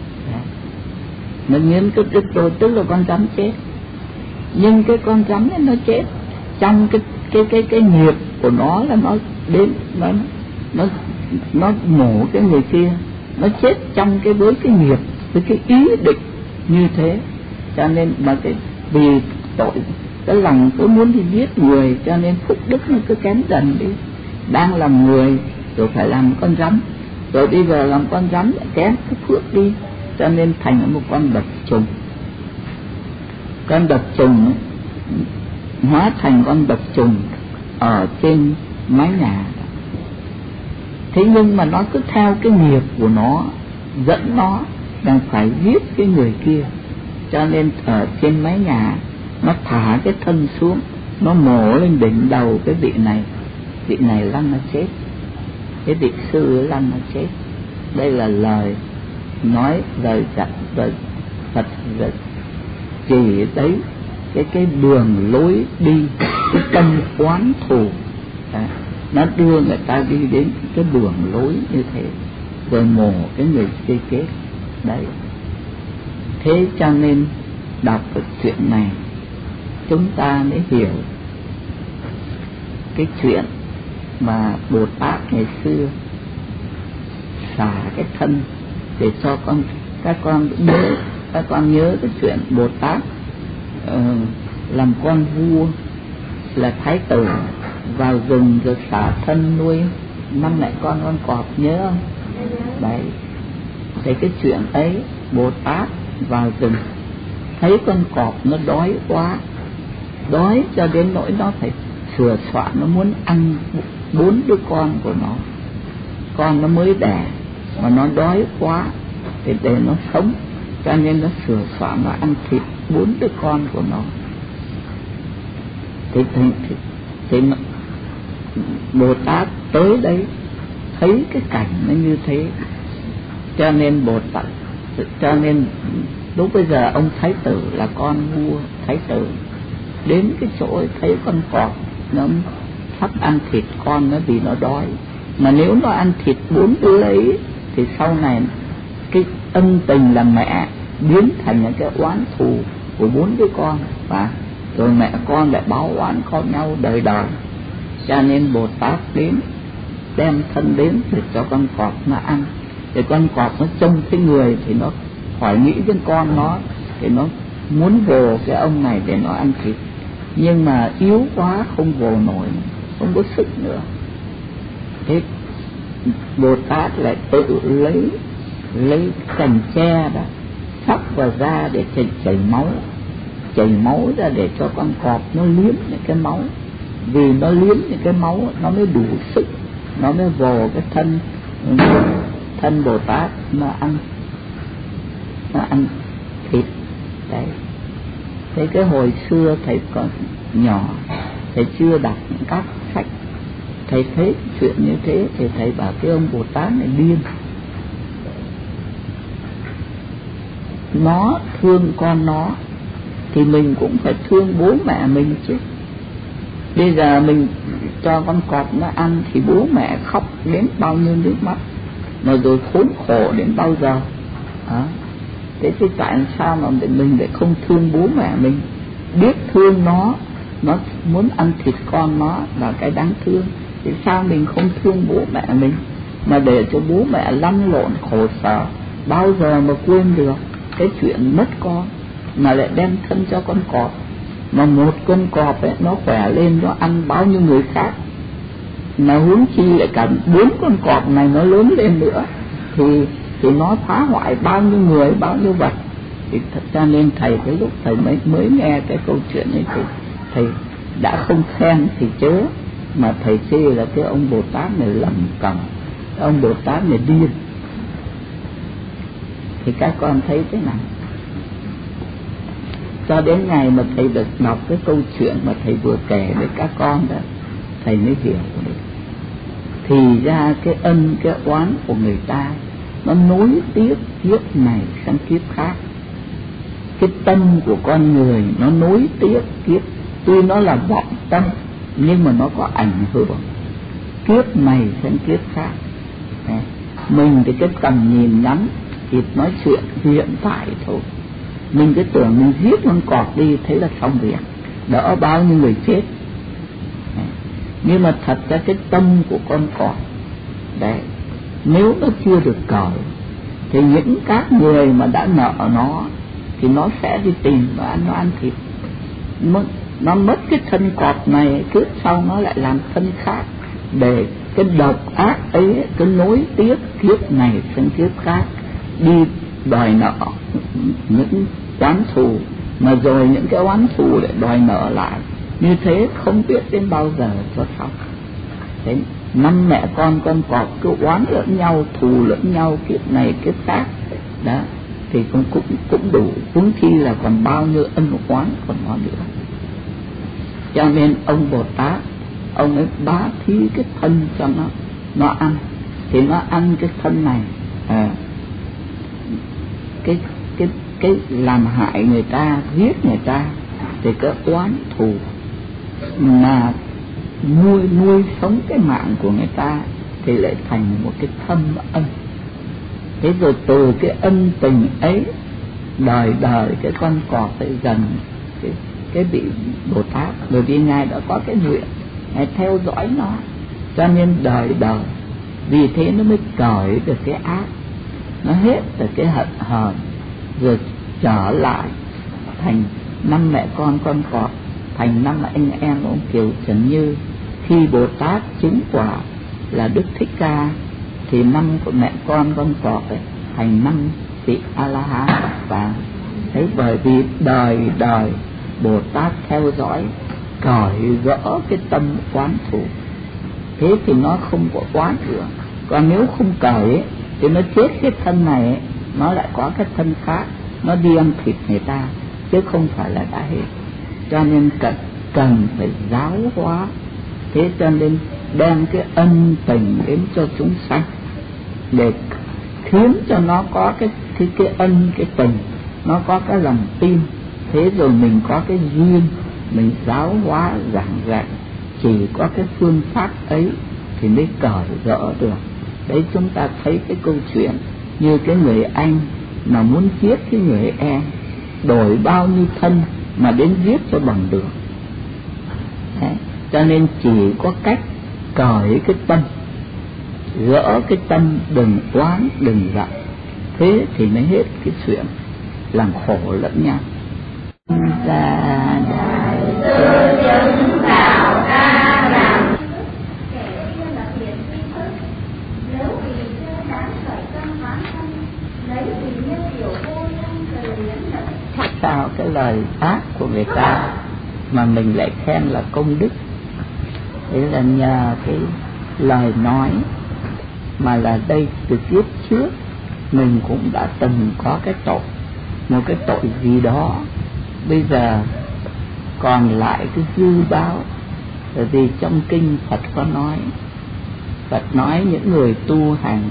nó nghiến cái đứt đôi, tức là con rắn chết. Nhưng cái con rắn ấy nó chết trong cái cái cái cái nghiệp của nó, là nó đến nó nó nó mổ cái người kia, nó chết trong cái với cái nghiệp, với cái ý định như thế. Cho nên mà cái vì tội, cái lòng cứ muốn đi giết người, cho nên phúc đức nó cứ kém dần đi. Đang làm người rồi phải làm con rắn, rồi đi về làm con rắn kém cái phước đi, cho nên thành một con độc trùng. Con độc trùng ấy, hóa thành con độc trùng ở trên mái nhà. Thế nhưng mà nó cứ theo cái nghiệp của nó dẫn nó đang phải giết cái người kia, cho nên ở trên mái nhà nó thả cái thân xuống, nó mổ lên đỉnh đầu cái vị này, vị này lăn nó chết, cái vị sư lăn nó chết. Đây là lời nói, lời dặn, lời Phật dạy chỉ đấy cái cái đường lối đi, cái tâm quán thù, à, nó đưa người ta đi đến cái đường lối như thế, rồi mổ cái người kia chết đấy. Thế cho nên đọc cái chuyện này chúng ta mới hiểu cái chuyện mà Bồ Tát ngày xưa xả cái thân để cho con các con nhớ, các con nhớ cái chuyện Bồ Tát uh, làm con vua là thái tử vào rừng rồi xả thân nuôi năm mẹ con con cọp, nhớ không? Đấy, thì cái chuyện ấy Bồ Tát vào rừng thấy con cọp nó đói quá, đói cho đến nỗi nó phải sửa soạn, nó muốn ăn bốn đứa con của nó, con nó mới đẻ mà nó đói quá thì để nó sống, cho nên nó sửa soạn nó ăn thịt bốn đứa con của nó. Thì, thì, thì, thì Bồ Tát tới đấy thấy cái cảnh nó như thế, cho nên Bồ Tát, cho nên lúc bây giờ ông thái tử là con vua thái tử đến cái chỗ thấy con cọp nó sắp ăn thịt con nó vì nó đói, mà nếu nó ăn thịt bốn đứa ấy thì sau này cái ân tình là mẹ biến thành những cái oán thù của bốn đứa con, và rồi mẹ con lại báo oán con nhau đời đời. Cho nên Bồ Tát đến đem thân đến để cho con cọp nó ăn, để con cọp nó trông thấy người thì nó khỏi nghĩ đến con nó, thì nó muốn vồ cái ông này để nó ăn thịt, nhưng mà yếu quá không vồ nổi, không có sức nữa. Thế Bồ Tát lại tự lấy lấy cành tre đó sắp vào ra để chảy, chảy máu chảy máu ra để cho con cọp nó liếm những cái máu, vì nó liếm những cái máu nó mới đủ sức, nó mới vồ cái thân thân Bồ Tát nó ăn nó ăn thịt đấy. Thế cái hồi xưa thầy còn nhỏ, thầy chưa đọc những các sách, thầy thấy chuyện như thế thì thầy bảo cái ông Bồ Tát này điên. Nó thương con nó thì mình cũng phải thương bố mẹ mình chứ. Bây giờ mình cho con cọp nó ăn thì bố mẹ khóc đến bao nhiêu nước mắt, mà rồi khốn khổ đến bao giờ à? Thế thì tại sao mà mình lại không thương bố mẹ mình, biết thương nó, nó muốn ăn thịt con nó là cái đáng thương, thì sao mình không thương bố mẹ mình mà để cho bố mẹ lăn lộn khổ sở, bao giờ mà quên được cái chuyện mất con mà lại đem thân cho con cọp. Mà một con cọp ấy nó khỏe lên nó ăn bao nhiêu người khác, mà huống chi lại cả bốn con cọp này nó lớn lên nữa thì thì nó phá hoại bao nhiêu người, bao nhiêu vật. Thì thật ra nên thầy cái lúc thầy mới mới nghe cái câu chuyện này thì thầy đã không khen thì chớ, mà thầy chê là cái ông Bồ Tát này lầm cầm, cái ông Bồ Tát này điên. Thì các con thấy thế nào? Cho đến ngày mà thầy được đọc cái câu chuyện mà thầy vừa kể với các con đó, thầy mới hiểu được. thì ra cái ân cái oán của người ta nó nối tiếp kiếp này sang kiếp khác. Cái tâm của con người nó nối tiếp kiếp, tuy nó là vọng tâm nhưng mà nó có ảnh hưởng kiếp này sang kiếp khác. Mình thì cái tầm nhìn ngắn thì nói chuyện hiện tại thôi, mình cứ tưởng mình giết con cọp đi thế là xong việc, đỡ bao nhiêu người chết. Nhưng mà thật ra cái tâm của con cọp đấy, nếu nó chưa được cởi thì những các người mà đã nợ nó thì nó sẽ đi tìm nó ăn, nó ăn thịt. Nó mất cái thân cọp này, kiếp sau nó lại làm thân khác, để cái độc ác ấy cứ nối tiếp kiếp này sang kiếp khác, đi đòi nợ những oán thù, mà rồi những cái oán thù để đòi nợ lại. Như thế không biết đến bao giờ cho xong. Thế năm mẹ con con cọp cứ oán lẫn nhau, thù lẫn nhau kiếp này kiếp khác đó, thì cũng cũng cũng đủ, huống chi là còn bao nhiêu ân oán còn nó nữa. Cho nên ông Bồ Tát ông ấy bá thí cái thân cho nó nó ăn, thì nó ăn cái thân này, à, cái cái cái làm hại người ta, giết người ta thì cái oán thù, mà nuôi nuôi sống cái mạng của người ta thì lại thành một cái thâm ân. Thế rồi từ cái ân tình ấy đời đời cái con cọp phải dần cái, cái vị Bồ Tát, bởi vì ngài đã có cái nguyện ngài theo dõi nó, cho nên đời đời vì thế nó mới cởi được cái ác, nó hết được cái hận hờn, rồi trở lại thành năm mẹ con con cọp, thành năm anh em ông Kiều Trần Như. Khi Bồ Tát chứng quả là Đức Thích Ca thì năm của mẹ con con cọp ấy, thành năm vị A La Hán. Và thế bởi vì đời đời Bồ Tát theo dõi cởi gỡ cái tâm oán thù, thế thì nó không có oán nữa. Còn nếu không cởi ấy, thì nó chết cái thân này ấy, nó lại có cái thân khác, nó đi ăn thịt người ta, chứ không phải là đã hết. Cho nên cần, cần phải giáo hóa. Thế cho nên đem cái ân tình đến cho chúng sanh, để khiến cho nó có cái, cái, cái ân, cái tình, nó có cái lòng tin. Thế rồi mình có cái duyên, mình giáo hóa giảng dạy, chỉ có cái phương pháp ấy thì mới cởi gỡ được. Đấy, chúng ta thấy cái câu chuyện như cái người anh mà muốn giết cái người em, đổi bao nhiêu thân mà đến giết cho bằng được. Đấy, cho nên chỉ có cách cởi cái tâm, gỡ cái tâm, đừng oán đừng giận, thế thì mới hết cái chuyện làm khổ lẫn nhau. Ra đại sư chứng đạo ca làm kẻ kia là thiện tri thức, nếu vì chưa đáng khởi tâm oán thân, lấy vì như kiểu vô nhân từ biến lập. Sao cái lời ác của người ta mà mình lại khen là công đức? Đấy là nhờ cái lời nói mà là đây từ kiếp trước mình cũng đã từng có cái tội, một cái tội gì đó, bây giờ còn lại cái dư báo. Bởi vì trong kinh Phật có nói, Phật nói những người tu hành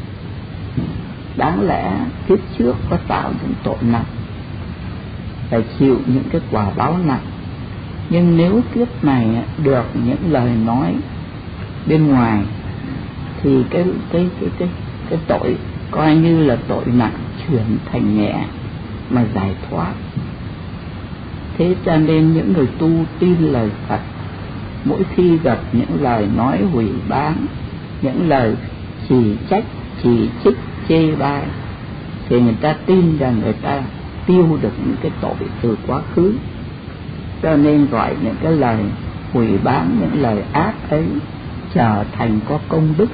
đáng lẽ kiếp trước có tạo những tội nặng, phải chịu những cái quả báo nặng. Nhưng nếu kiếp này được những lời nói bên ngoài thì cái cái cái cái cái tội coi như là tội nặng chuyển thành nhẹ mà giải thoát. Thế cho nên những người tu tin lời Phật, mỗi khi gặp những lời nói hủy báng, những lời chỉ trách, chỉ trích, chê bai, thì người ta tin rằng người ta tiêu được những cái tội từ quá khứ. Cho nên gọi những cái lời hủy báng, những lời ác ấy trở thành có công đức.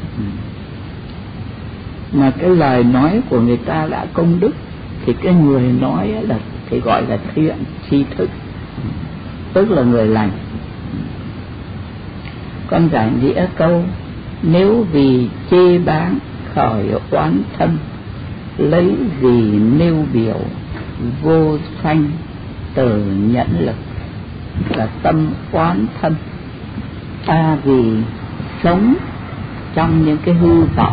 Mà cái lời nói của người ta đã công đức thì cái người nói là thì gọi là thiện tri thức, tức là người lành. Con giảng nghĩa câu: nếu vì chê báng khởi oán thân, lấy gì nêu biểu vô sanh từ nhẫn lực. Là tâm oán thân. Ta vì sống trong những cái hư vọng,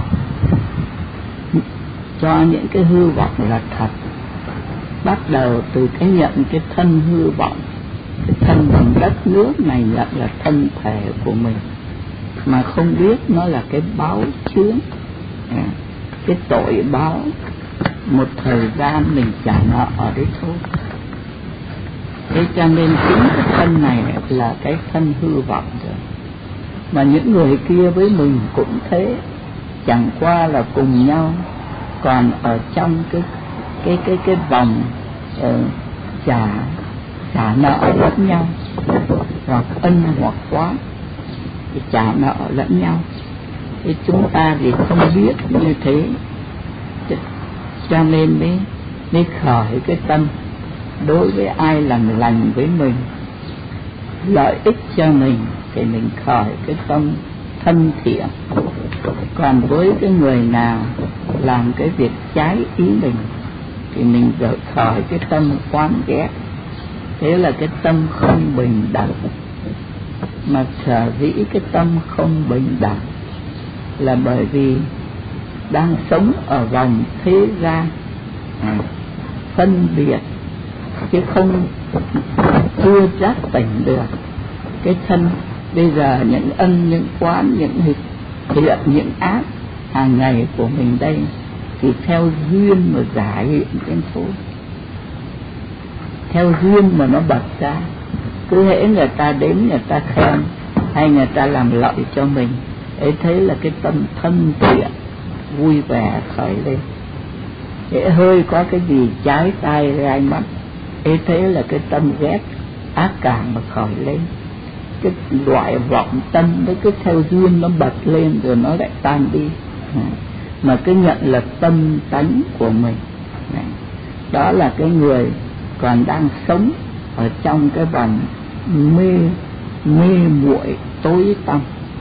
cho những cái hư vọng là thật. Bắt đầu từ cái nhận cái thân hư vọng, cái thân bằng đất nước này nhận là thân thể của mình, mà không biết nó là cái báo chướng, cái tội báo một thời gian mình trả nợ ở đấy thôi. Thế cho nên chính cái thân này là cái thân hư vọng rồi. Mà những người kia với mình cũng thế, chẳng qua là cùng nhau còn ở trong cái cái cái cái vòng uh, trả trả nợ lẫn nhau, hoặc ân hoặc oán thì trả nợ lẫn nhau. Thế chúng ta thì không biết như thế, cho nên mới mới khởi cái tâm đối với ai làm lành với mình, lợi ích cho mình thì mình khởi cái tâm thân thiện. Còn với cái người nào làm cái việc trái ý mình thì mình được khởi cái tâm oán ghét. Thế là cái tâm không bình đẳng. Mà sở dĩ cái tâm không bình đẳng là bởi vì đang sống ở vòng thế gian, à, phân biệt chứ không chưa giác tỉnh được cái thân. Bây giờ những ân, những oán, những thiện, những ác hàng ngày của mình đây thì theo duyên mà giả hiện trên thôi, theo duyên mà nó bật ra. Cứ hễ người ta đến người ta khen hay người ta làm lợi cho mình, ấy thế là cái tâm thân thiện vui vẻ khởi lên. Hễ hơi có cái gì trái tai gai mắt, ấy thế là cái tâm ghét ác cảm mà khởi lên. Cái loại vọng tâm nó cứ theo duyên nó bật lên rồi nó lại tan đi, mà cứ nhận là tâm tánh của mình. Đó là cái người còn đang sống ở trong cái vòng mê mê muội tối tăm,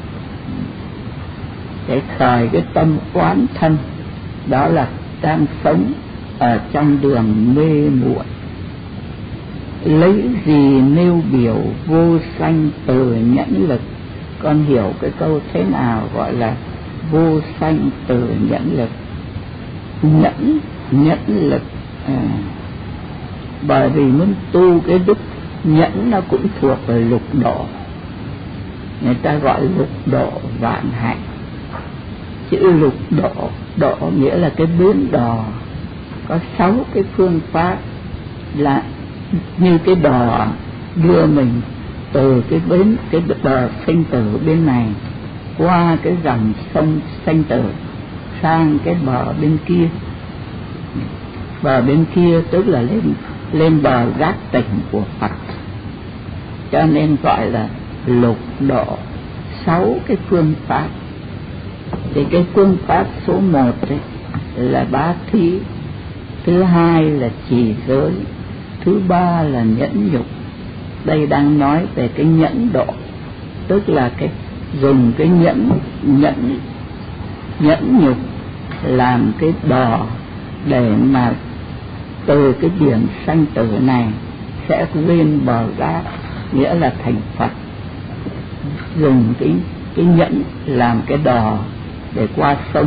để khởi cái tâm oán thân. Đó là đang sống ở trong đường mê muội. Lấy gì nêu biểu vô sanh từ nhẫn lực? Con hiểu cái câu thế nào gọi là vô sanh từ nhẫn lực? Nhẫn, nhẫn lực à, bởi vì muốn tu cái đức nhẫn nó cũng thuộc về lục độ. Người ta gọi lục độ vạn hạnh. Chữ lục độ, độ nghĩa là cái bến đò, có sáu cái phương pháp, là như cái đò đưa mình từ cái bến, cái bờ sinh tử bên này qua cái dòng sông sinh tử sang cái bờ bên kia. Bờ bên kia tức là lên lên bờ giác tỉnh của Phật, cho nên gọi là lục độ, sáu cái phương pháp. Thì cái phương pháp số một ấy là bá thí, thứ hai là trì giới, thứ ba là nhẫn nhục. Đây đang nói về cái nhẫn độ, tức là cái dùng cái nhẫn nhẫn nhẫn nhục làm cái đò để mà từ cái biển sanh tử này sẽ lên bờ giác, nghĩa là thành Phật. Dùng cái cái nhẫn làm cái đò để qua sông.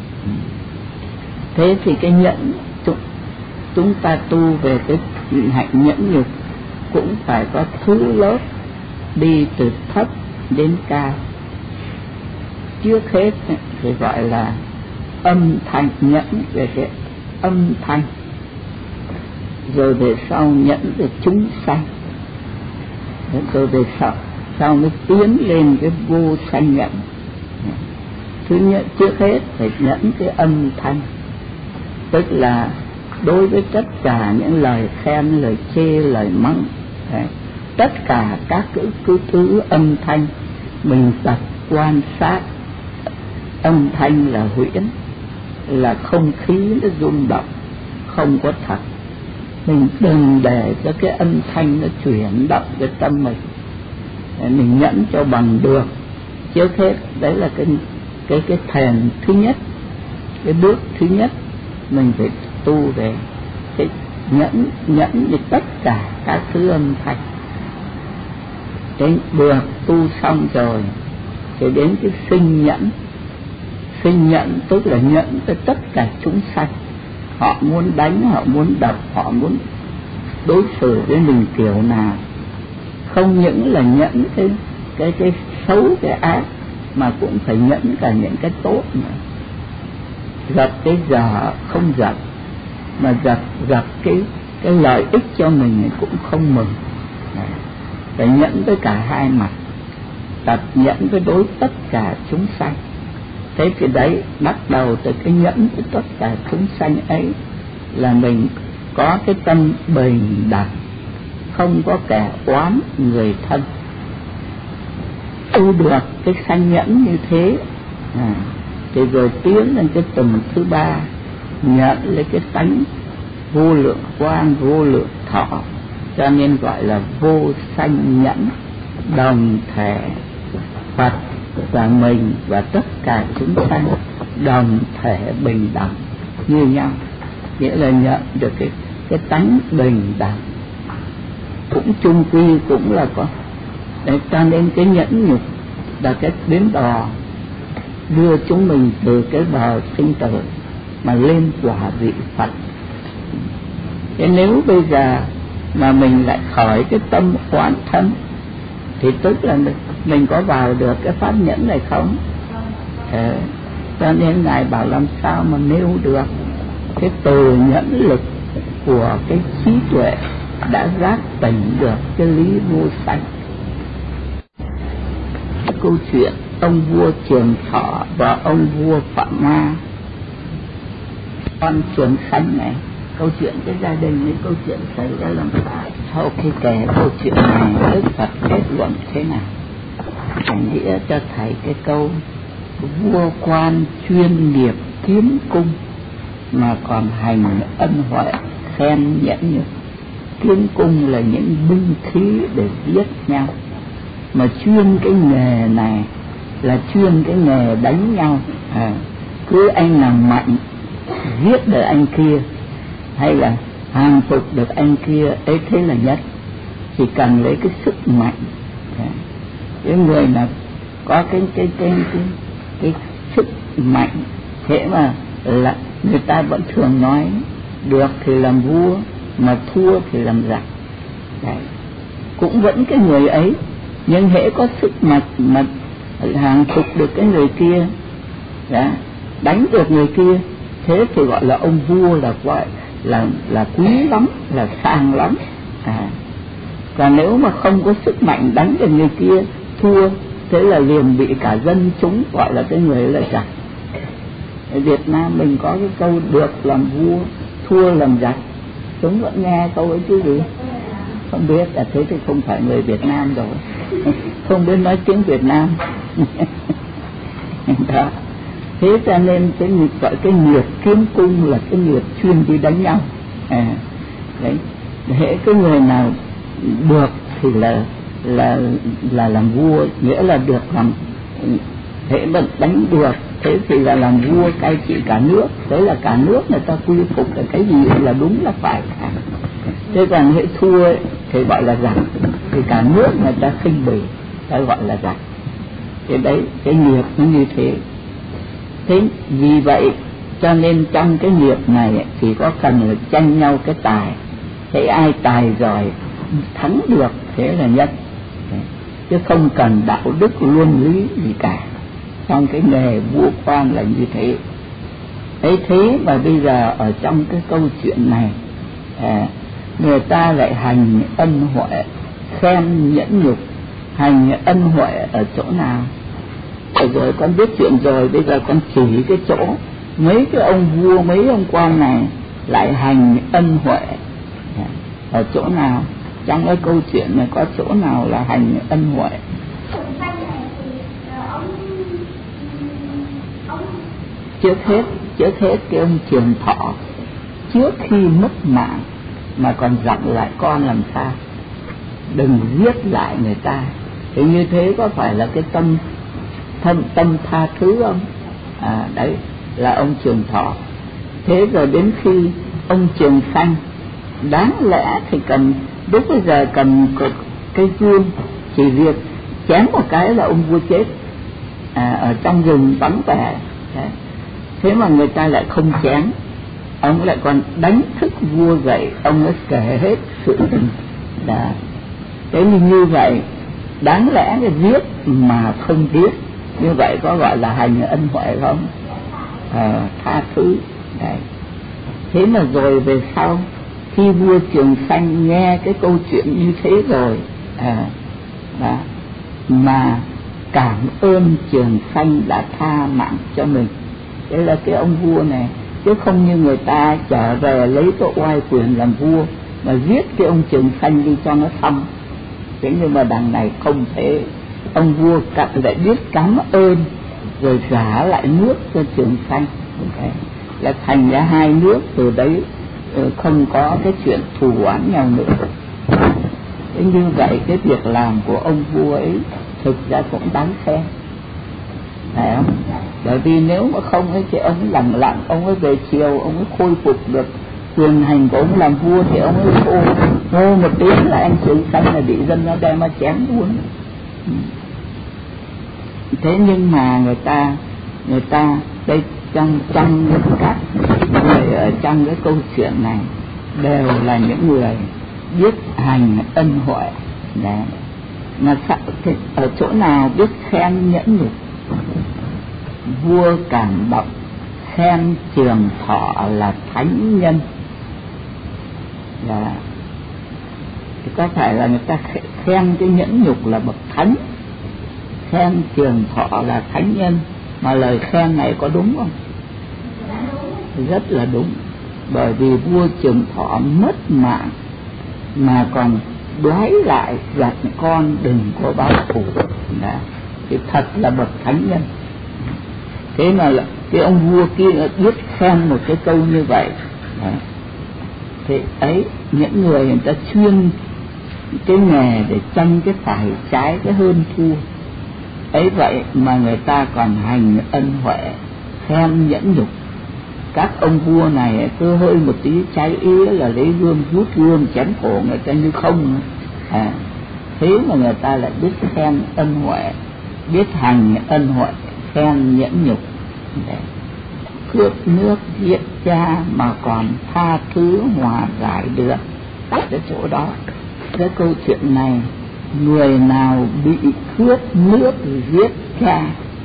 Thế thì cái nhẫn chúng ta tu về cái hạnh nhẫn nhục cũng phải có thứ lớp, đi từ thấp đến cao. Trước hết thì gọi là âm thanh nhẫn, về cái âm thanh, rồi về sau nhẫn về chúng sanh, rồi về sau sau mới tiến lên cái vô sanh nhẫn. Thứ nhất, trước hết phải nhẫn cái âm thanh, tức là đối với tất cả những lời khen, lời chê, lời mắng, đấy, tất cả các cái cứ thứ âm thanh mình tập quan sát. Âm thanh là huyễn, là không khí nó rung động, không có thật. Mình đừng để cho cái âm thanh nó chuyển động cái tâm mình, để mình nhẫn cho bằng được. Trước hết đấy là cái cái cái thèn thứ nhất, cái bước thứ nhất mình phải tu về cái nhẫn nhẫn về tất cả các thứ âm thanh. Đến được tu xong rồi thì đến cái sinh nhẫn. Sinh nhẫn tức là nhẫn với tất cả chúng sanh. Họ muốn đánh, họ muốn đập, họ muốn đối xử với mình kiểu nào. Không những là nhẫn cái cái cái xấu, cái ác, mà cũng phải nhẫn cả những cái tốt nữa. Gặp cái dở không giận, mà gặp gặp cái cái lợi ích cho mình cũng không mừng. Phải nhẫn với cả hai mặt, tập nhẫn với đối tất cả chúng sanh. Thế thì đấy, bắt đầu từ cái nhẫn với tất cả chúng sanh ấy là mình có cái tâm bình đẳng, không có kẻ oán người thân. Tu được cái sanh nhẫn như thế à, thì rồi tiến lên cái tầng thứ ba, nhận lấy cái tánh vô lượng quang, vô lượng thọ, cho nên gọi là vô sanh nhẫn, đồng thể Phật và mình và tất cả chúng sanh đồng thể bình đẳng như nhau, nghĩa là nhận được cái cái tánh bình đẳng. Cũng chung quy cũng là có để cho nên cái nhẫn nhục là cái bến đò đưa chúng mình từ cái bờ sinh tử mà lên quả vị Phật. Thế nếu bây giờ mà mình lại khởi cái tâm oán thân thì tức là mình, mình có vào được cái pháp nhẫn này không? Thế, cho nên Ngài bảo làm sao mà nêu được cái từ nhẫn lực của cái trí tuệ đã giác tỉnh được cái lý vô sanh. Câu chuyện ông vua Trường Thọ và ông vua Phạm Ma con Trường Sanh này, câu chuyện cái gia đình ấy, câu chuyện xảy ra làm sao? Sau khi kể câu chuyện này, Đức Phật kết luận thế nào? Thành nghĩa cho thầy cái câu vua quan chuyên nghiệp kiếm cung mà còn hành ân huệ khen nhẫn nhục. Kiếm cung là những binh khí để giết nhau, mà chuyên cái nghề này là chuyên cái nghề đánh nhau. À, cứ anh nào mạnh giết được anh kia, hay là hàng phục được anh kia ấy, thế là nhất. Chỉ cần lấy cái sức mạnh. À, cái người nào có cái cái cái cái, cái sức mạnh, thế mà là người ta vẫn thường nói được thì làm vua, mà thua thì làm giặc. Đấy, cũng vẫn cái người ấy, nhưng hễ có sức mạnh mà hàng phục được cái người kia, đó, đánh được người kia, thế thì gọi là ông vua, là gọi là là quý lắm, là sang lắm. À, còn nếu mà không có sức mạnh đánh được người kia, thua, thế là liền bị cả dân chúng gọi là cái người là giặc. Ở Việt Nam mình có cái câu được làm vua, thua làm giặc, chúng vẫn nghe câu ấy chứ gì. Không biết, à, thế thì không phải người Việt Nam rồi, không biết nói tiếng Việt Nam. Đó. Thế cho nên cái nghiệp gọi cái nghiệp kiếm cung là cái nghiệp chuyên đi đánh nhau. À, đấy, hễ cái người nào được thì là là là làm vua, nghĩa là được làm, hễ mà đánh được thế thì là làm vua cai trị cả nước, thế là cả nước người ta quy phục là cái gì là đúng là phải cả. Thế còn hễ thua ấy, thì gọi là giặc, thì cả nước người ta khinh bỉ, ta gọi là giặc. Thế đấy, cái nghiệp nó như thế. Thế vì vậy cho nên trong cái nghiệp này thì có cần là tranh nhau cái tài, thế ai tài giỏi thắng được thế là nhất, chứ không cần đạo đức luân lý gì cả. Trong cái nghề vua quan là như thế. Ấy thế mà bây giờ ở trong cái câu chuyện này, à, người ta lại hành ân huệ khen nhẫn nhục. Hành ân huệ ở chỗ nào? Rồi, rồi con biết chuyện rồi, bây giờ con chỉ cái chỗ mấy cái ông vua, mấy ông quan này lại hành ân huệ ở chỗ nào? Trong cái câu chuyện này có chỗ nào là hành ân huệ? Trước hết, trước hết cái ông Trường Thọ trước khi mất mạng mà còn dặn lại con làm sao đừng giết lại người ta. Thì như thế có phải là cái tâm tâm, tâm tha thứ không? À, đấy là ông Trường Thọ. Thế rồi đến khi ông Trường Sanh, đáng lẽ thì cần lúc bây giờ cần cái gươm, chỉ việc chém một cái là ông vua chết. À, ở trong rừng vắng vẻ Đấy. Thế mà người ta lại không chém, ông lại còn đánh thức vua dậy, ông ấy kể hết sự tình. Đó. Thế như vậy đáng lẽ cái giết mà không giết, như vậy có gọi là hành ân huệ không? À, tha thứ. Đấy. Thế mà rồi về sau khi vua Trường Sanh nghe cái câu chuyện như thế rồi, à, đó, mà cảm ơn Trường Sanh đã tha mạng cho mình. Đấy là cái ông vua này, chứ không như người ta trở về lấy cái oai quyền làm vua mà giết cái ông Trường Sanh đi cho nó xong. Thế nhưng mà đằng này không thể, ông vua cặn lại biết cảm ơn rồi trả lại nước cho Trường Sanh. Okay. Là thành ra hai nước từ đấy không có cái chuyện thù oán nhau nữa. Thế như vậy cái việc làm của ông vua ấy thực ra cũng đáng khen, phải không? Bởi vì nếu mà không ấy thì ông lặng lặng, ông ấy về chiều, ông ấy khôi phục được quyền hành của ông làm vua thì ông ấy hô hô một tiếng là anh Trường Sanh là bị dân nó đem mà chém luôn. Thế nhưng mà người ta người ta đây trong trong các người ở trong cái câu chuyện này đều là những người biết hành ân huệ. Đấy. Mà ở chỗ nào biết khen nhẫn nhục, vua cảm động khen Trường Thọ là thánh nhân. Là thì có phải là người ta khen cái nhẫn nhục là bậc thánh, khen Trường Thọ là thánh nhân, mà lời khen này có đúng không? Rất là đúng. Bởi vì vua Trường Thọ mất mạng mà còn đoái lại dặn con đừng có báo thù. Đó. Thì thật là bậc thánh nhân. Thế mà cái ông vua kia biết khen một cái câu như vậy. Đó. Thế ấy, những người người ta chuyên cái nghề để tranh cái phải trái, cái hơn thua ấy vậy mà người ta còn hành ân huệ, khen nhẫn nhục. Các ông vua này cứ hơi một tí trái ý là lấy gươm rút gươm chém cổ người ta như không. À, thế mà người ta lại biết khen ân huệ, biết hành ân huệ, khen nhẫn nhục. Đấy. Cướp nước giết cha mà còn tha thứ hòa giải được. Cái chỗ đó, cái câu chuyện này, người nào bị cướp nước giết cha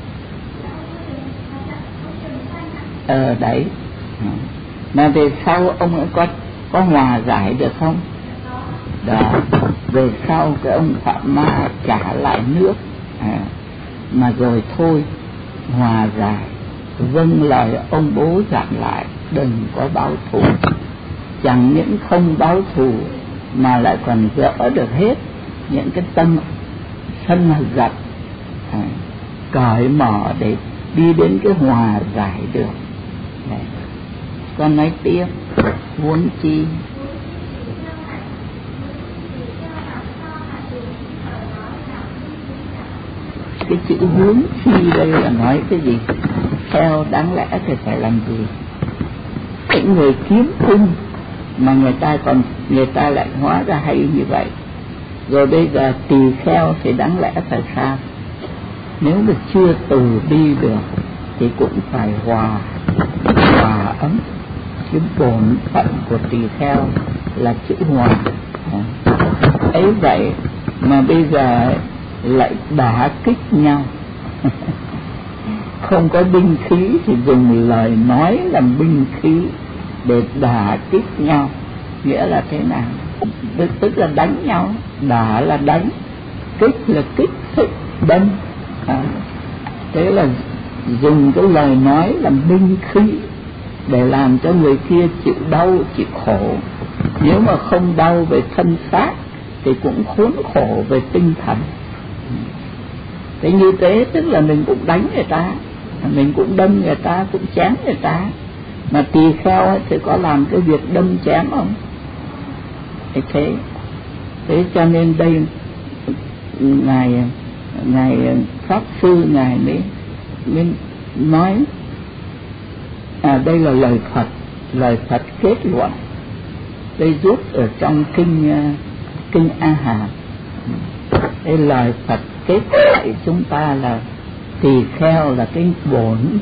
ờ đấy, mà về sau ông ấy có có hòa giải được không? Đó, về sau cái ông Phạm Ma trả lại nước, à, mà rồi thôi hòa giải, vâng lời ông bố dặn lại đừng có báo thù. Chẳng những không báo thù mà lại còn gỡ được hết những cái tâm sân giận, à, cởi mở để đi đến cái hòa giải được. Đấy. Con nói tiếp, huống chi cái chữ huống chi đây là nói cái gì? Theo đáng lẽ thì phải làm gì? Những người kiếm cung mà người ta còn người ta lại hóa ra hay như vậy. Rồi bây giờ tỳ kheo thì đáng lẽ phải sao? Nếu mà chưa từ bi được thì cũng phải hòa hòa ấm. Cái bổn phận của tỳ kheo là chữ hòa. Ấy vậy mà bây giờ lại đả kích nhau. Không có binh khí thì dùng lời nói làm binh khí để đả kích nhau. Nghĩa là thế nào? Tức là đánh nhau. Đả là đánh, kích là kích thích đâm. À, thế là dùng cái lời nói làm binh khí để làm cho người kia chịu đau, chịu khổ. Nếu mà không đau về thân xác thì cũng khốn khổ về tinh thần. Thế như thế tức là mình cũng đánh người ta, mình cũng đâm người ta, cũng chém người ta. Mà tỳ kheo ấy thì có làm cái việc đâm chém không? Thế thế, thế cho nên đây ngài ngài pháp sư ngài mới mới nói, à đây là lời Phật, lời Phật kết luận. Đây rút ở trong kinh kinh A Hàm. Đây lời Phật kết lại chúng ta là tỳ kheo là cái bổn phận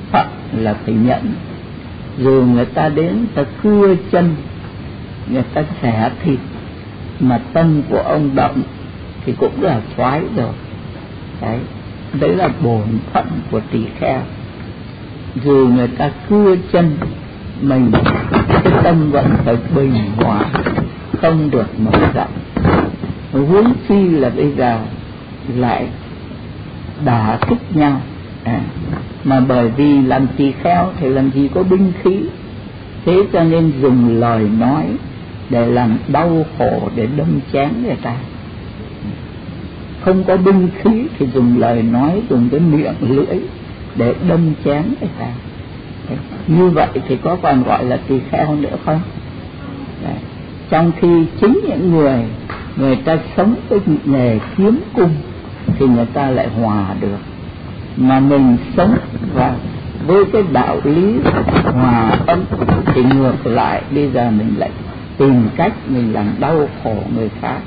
là phải nhận. Dù người ta đến ta cưa chân, người ta xẻ thịt, mà tâm của ông động thì cũng là thoái rồi. Đấy, đấy là bổn phận của tỳ kheo. Dù người ta cưa chân mình, cái tâm vẫn phải bình hòa, không được mở rộng. Huống chi là bây giờ lại đả kích nhau. À, mà bởi vì làm tỳ kheo thì làm gì có binh khí, thế cho nên dùng lời nói để làm đau khổ, để đâm chém người ta. Không có binh khí thì dùng lời nói, dùng cái miệng lưỡi để đâm chém người ta. Như vậy thì có còn gọi là tỳ kheo nữa không? Đấy. Trong khi chính những người người ta sống với nghề kiếm cung thì người ta lại hòa được, mà mình sống và với cái đạo lý hòa âm thì ngược lại, bây giờ mình lại tìm cách mình làm đau khổ người khác.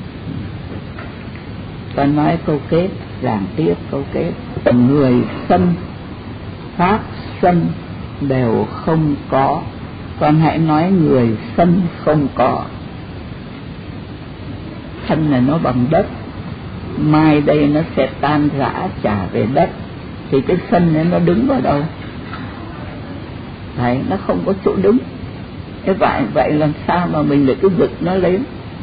Con nói câu kết, giảng tiếp câu kết: người sân pháp sân đều không có. Con hãy nói người sân không có. Thân này nó bằng đất, mai đây nó sẽ tan rã trả về đất, thì cái sân này nó đứng vào đâu? Đấy, nó không có chỗ đứng. Thế vậy vậy làm sao mà mình lại cứ giật nó lên?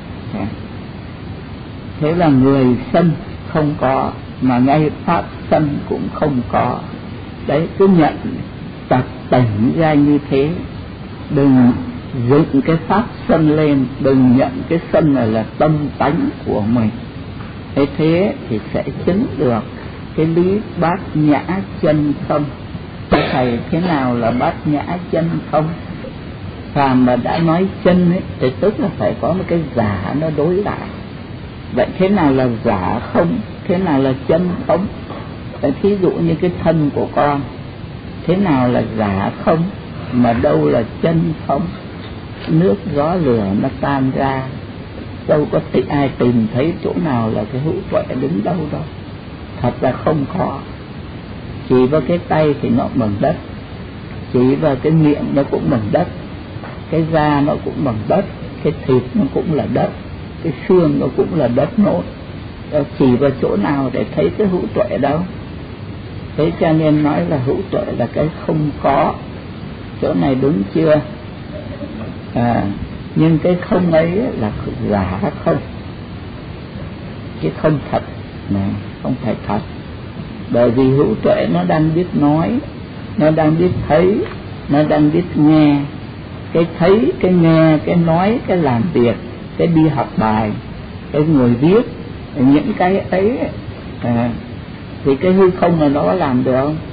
Thế là người sân không có, mà ngay pháp sân cũng không có. Đấy, cứ nhận tập tỉnh ra như thế. Đừng dựng cái pháp sân lên, đừng nhận cái sân này là tâm tánh của mình. Thế thế thì sẽ chứng được cái lý bát nhã chân không. Thầy, thế nào là bát nhã chân không? Phàm mà đã nói chân ấy, thì tức là phải có một cái giả nó đối lại. Vậy thế nào là giả không? Thế nào là chân không? Vậy thí dụ như cái thân của con, thế nào là giả không, mà đâu là chân không? Nước gió lửa nó tan ra, đâu có tự ai tìm thấy chỗ nào là cái hữu tuệ đứng đâu đâu. Thật là không có. Chỉ vào cái tay thì nó bằng đất, chỉ vào cái miệng nó cũng bằng đất, cái da nó cũng bằng đất, cái thịt nó cũng là đất, cái xương nó cũng là đất nốt. Chỉ vào chỗ nào để thấy cái hữu tuệ đâu? Thế cho nên nói là hữu tuệ là cái không có. Chỗ này đúng chưa? À, nhưng cái không ấy là giả không, chứ không thật này, không phải thật. Bởi vì hữu tuệ nó đang biết nói, nó đang biết thấy, nó đang biết nghe. Cái thấy, cái nghe, cái nói, cái làm việc, cái đi học bài, cái ngồi viết, những cái ấy à, thì cái hư không là nó có làm được không?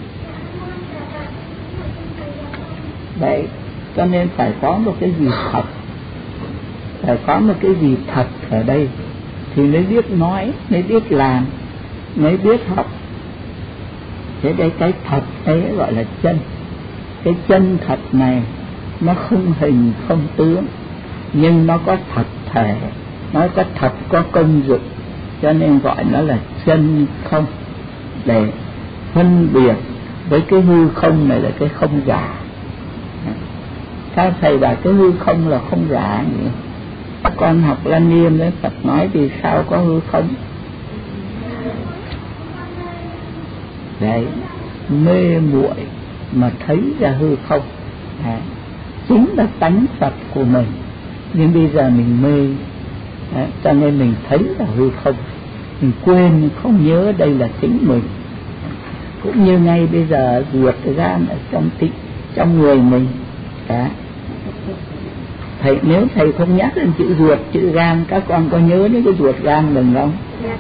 Đấy, cho nên phải có một cái gì thật, phải có một cái gì thật ở đây thì mới biết nói, mới biết làm, mới biết học. Thế đây cái thật ấy gọi là chân. Cái chân thật này nó không hình không tướng, nhưng nó có thật thể, nó có thật có công dụng, cho nên gọi nó là chân không, để phân biệt với cái hư không này là cái không giả. Các thầy bảo cái hư không là không giả nhỉ? Con học Lăng Nghiêm đấy, Phật nói vì sao có hư không? Đấy, mê muội mà thấy ra hư không. Đấy, chính là tánh Phật của mình, nhưng bây giờ mình mê. Đấy, cho nên mình thấy là hư không, mình quên không nhớ đây là chính mình. Cũng như ngay bây giờ ruột gan ở trong tị, trong người mình. Đấy, thầy, nếu thầy không nhắc đến chữ ruột, chữ gan, các con có nhớ đến cái ruột gan mình không?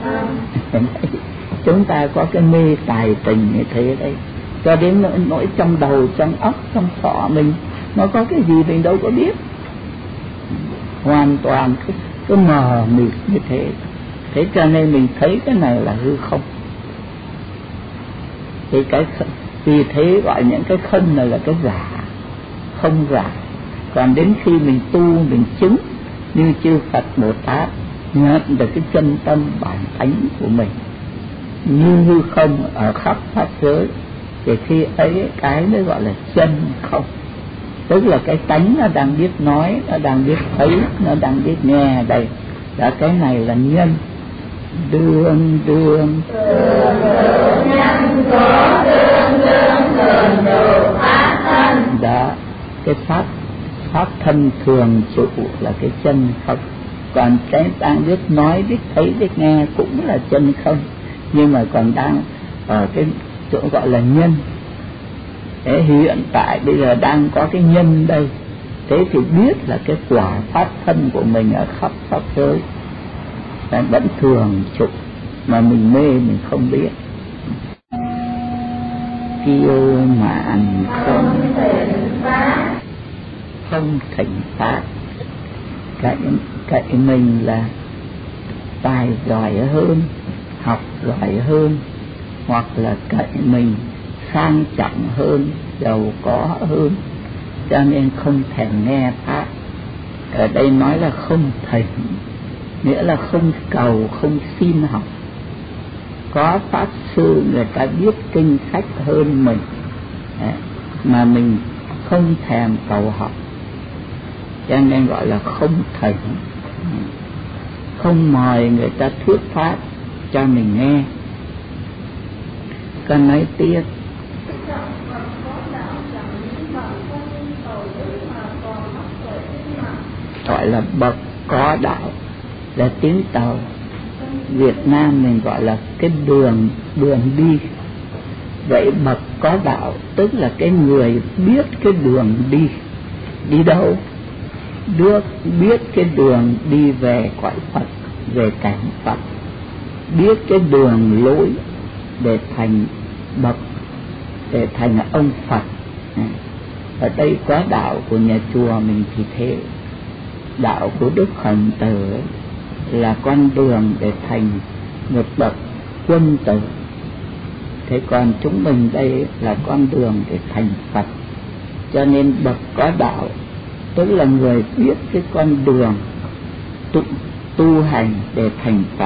Chúng ta có cái mê tài tình như thế đấy, cho đến nỗi, nỗi trong đầu, trong óc, trong sọ mình nó có cái gì mình đâu có biết, hoàn toàn cứ, cứ mờ mịt như thế. Thế cho nên mình thấy cái này là hư không. Thì cái vì thế gọi những cái không này là cái giả, không giả. Còn đến khi mình tu, mình chứng như chư Phật Bồ Tát, nhận được cái chân tâm bản tánh của mình như hư không ở khắp pháp giới, thì khi ấy cái mới gọi là chân không. Tức là cái tánh nó đang biết nói, nó đang biết thấy, nó đang biết nghe đây. Đã cái này là nhân. Đương đương nhân có đương đương thường trụ pháp thân. Đó, cái pháp pháp thân thường trụ là cái chân không. Còn cái đang biết nói, biết thấy, biết nghe cũng là chân không, nhưng mà còn đang ở cái chỗ gọi là nhân. Thế hiện tại bây giờ đang có cái nhân đây, thế thì biết là cái quả pháp thân của mình ở khắp pháp giới vẫn thường trụ, mà mình mê mình không biết. Kiêu mạn không không thịnh pháp, cái cái mình là tài giỏi hơn, học giỏi hơn, hoặc là cái mình sang trọng hơn, giàu có hơn, cho nên không thèm nghe pháp. Ở đây nói là không thỉnh, nghĩa là không cầu, không xin học. Có pháp sư người ta biết kinh sách hơn mình, mà mình không thèm cầu học, cho nên gọi là không thỉnh. Không mời người ta thuyết pháp cho mình nghe. Còn nói tiếp, gọi là bậc có đạo, là tiếng Tàu. Việt Nam mình gọi là cái đường đường đi. Vậy bậc có đạo tức là cái người biết cái đường đi. Đi đâu? Được biết cái đường đi về cõi Phật, về cảnh Phật. Biết cái đường lối để thành bậc, để thành ông Phật. Ở đây có đạo của nhà chùa mình thì thế. Đạo của Đức Khổng Tử là con đường để thành một bậc quân tử. Thế còn chúng mình đây là con đường để thành Phật. Cho nên bậc có đạo tức là người biết cái con đường tu, tu hành để thành Phật.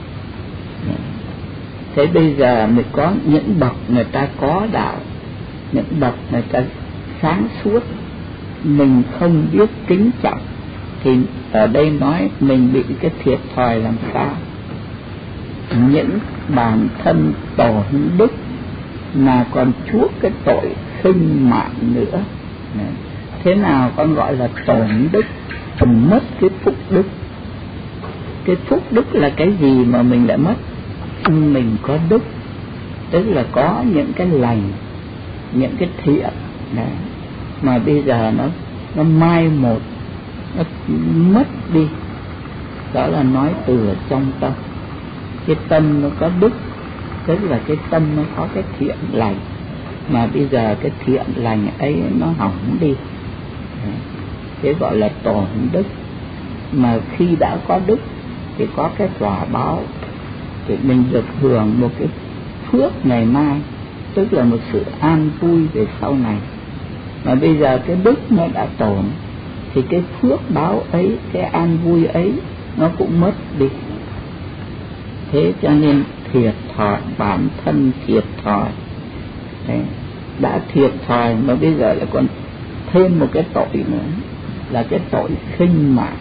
Thế bây giờ mới có những bậc người ta có đạo, những bậc người ta sáng suốt, mình không biết kính trọng, thì ở đây nói mình bị cái thiệt thòi làm sao? Những bản thân tổn đức mà còn chuốc cái tội khinh mạng nữa. Thế nào con gọi là tổn đức? Mình mất cái phúc đức. Cái phúc đức là cái gì mà mình đã mất? Mình có đức, tức là có những cái lành, những cái thiện đấy, mà bây giờ nó nó mai một, nó mất đi. Đó là nói từ ở trong tâm. Cái tâm nó có đức, tức là cái tâm nó có cái thiện lành, mà bây giờ cái thiện lành ấy nó hỏng đi. Thế gọi là tổn đức. Mà khi đã có đức thì có cái quả báo, thì mình được hưởng một cái phước ngày mai, tức là một sự an vui về sau này. Mà bây giờ cái đức nó đã tổn, thì cái phước báo ấy, cái an vui ấy nó cũng mất đi. Thế cho nên thiệt thòi, bản thân thiệt thòi. Đấy, đã thiệt thòi mà bây giờ lại còn thêm một cái tội nữa, là cái tội khinh mạng.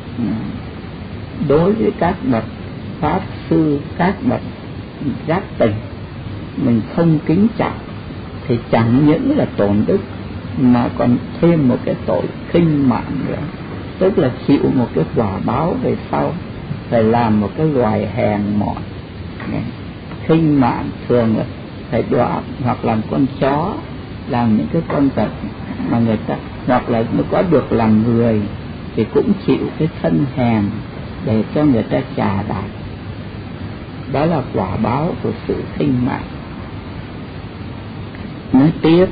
Đối với các bậc pháp sư, các bậc giác tình, mình không kính trọng thì chẳng những là tổn đức, mà còn thêm một cái tội khinh mạng nữa, tức là chịu một cái quả báo về sau, phải làm một cái loài hèn mọn. Khinh mạng thường là phải đọa hoặc làm con chó, làm những cái con vật mà người ta, hoặc là nó có được làm người thì cũng chịu cái thân hèn để cho người ta chà đạp. Đó là quả báo của sự khinh mạng. Nói tiếp,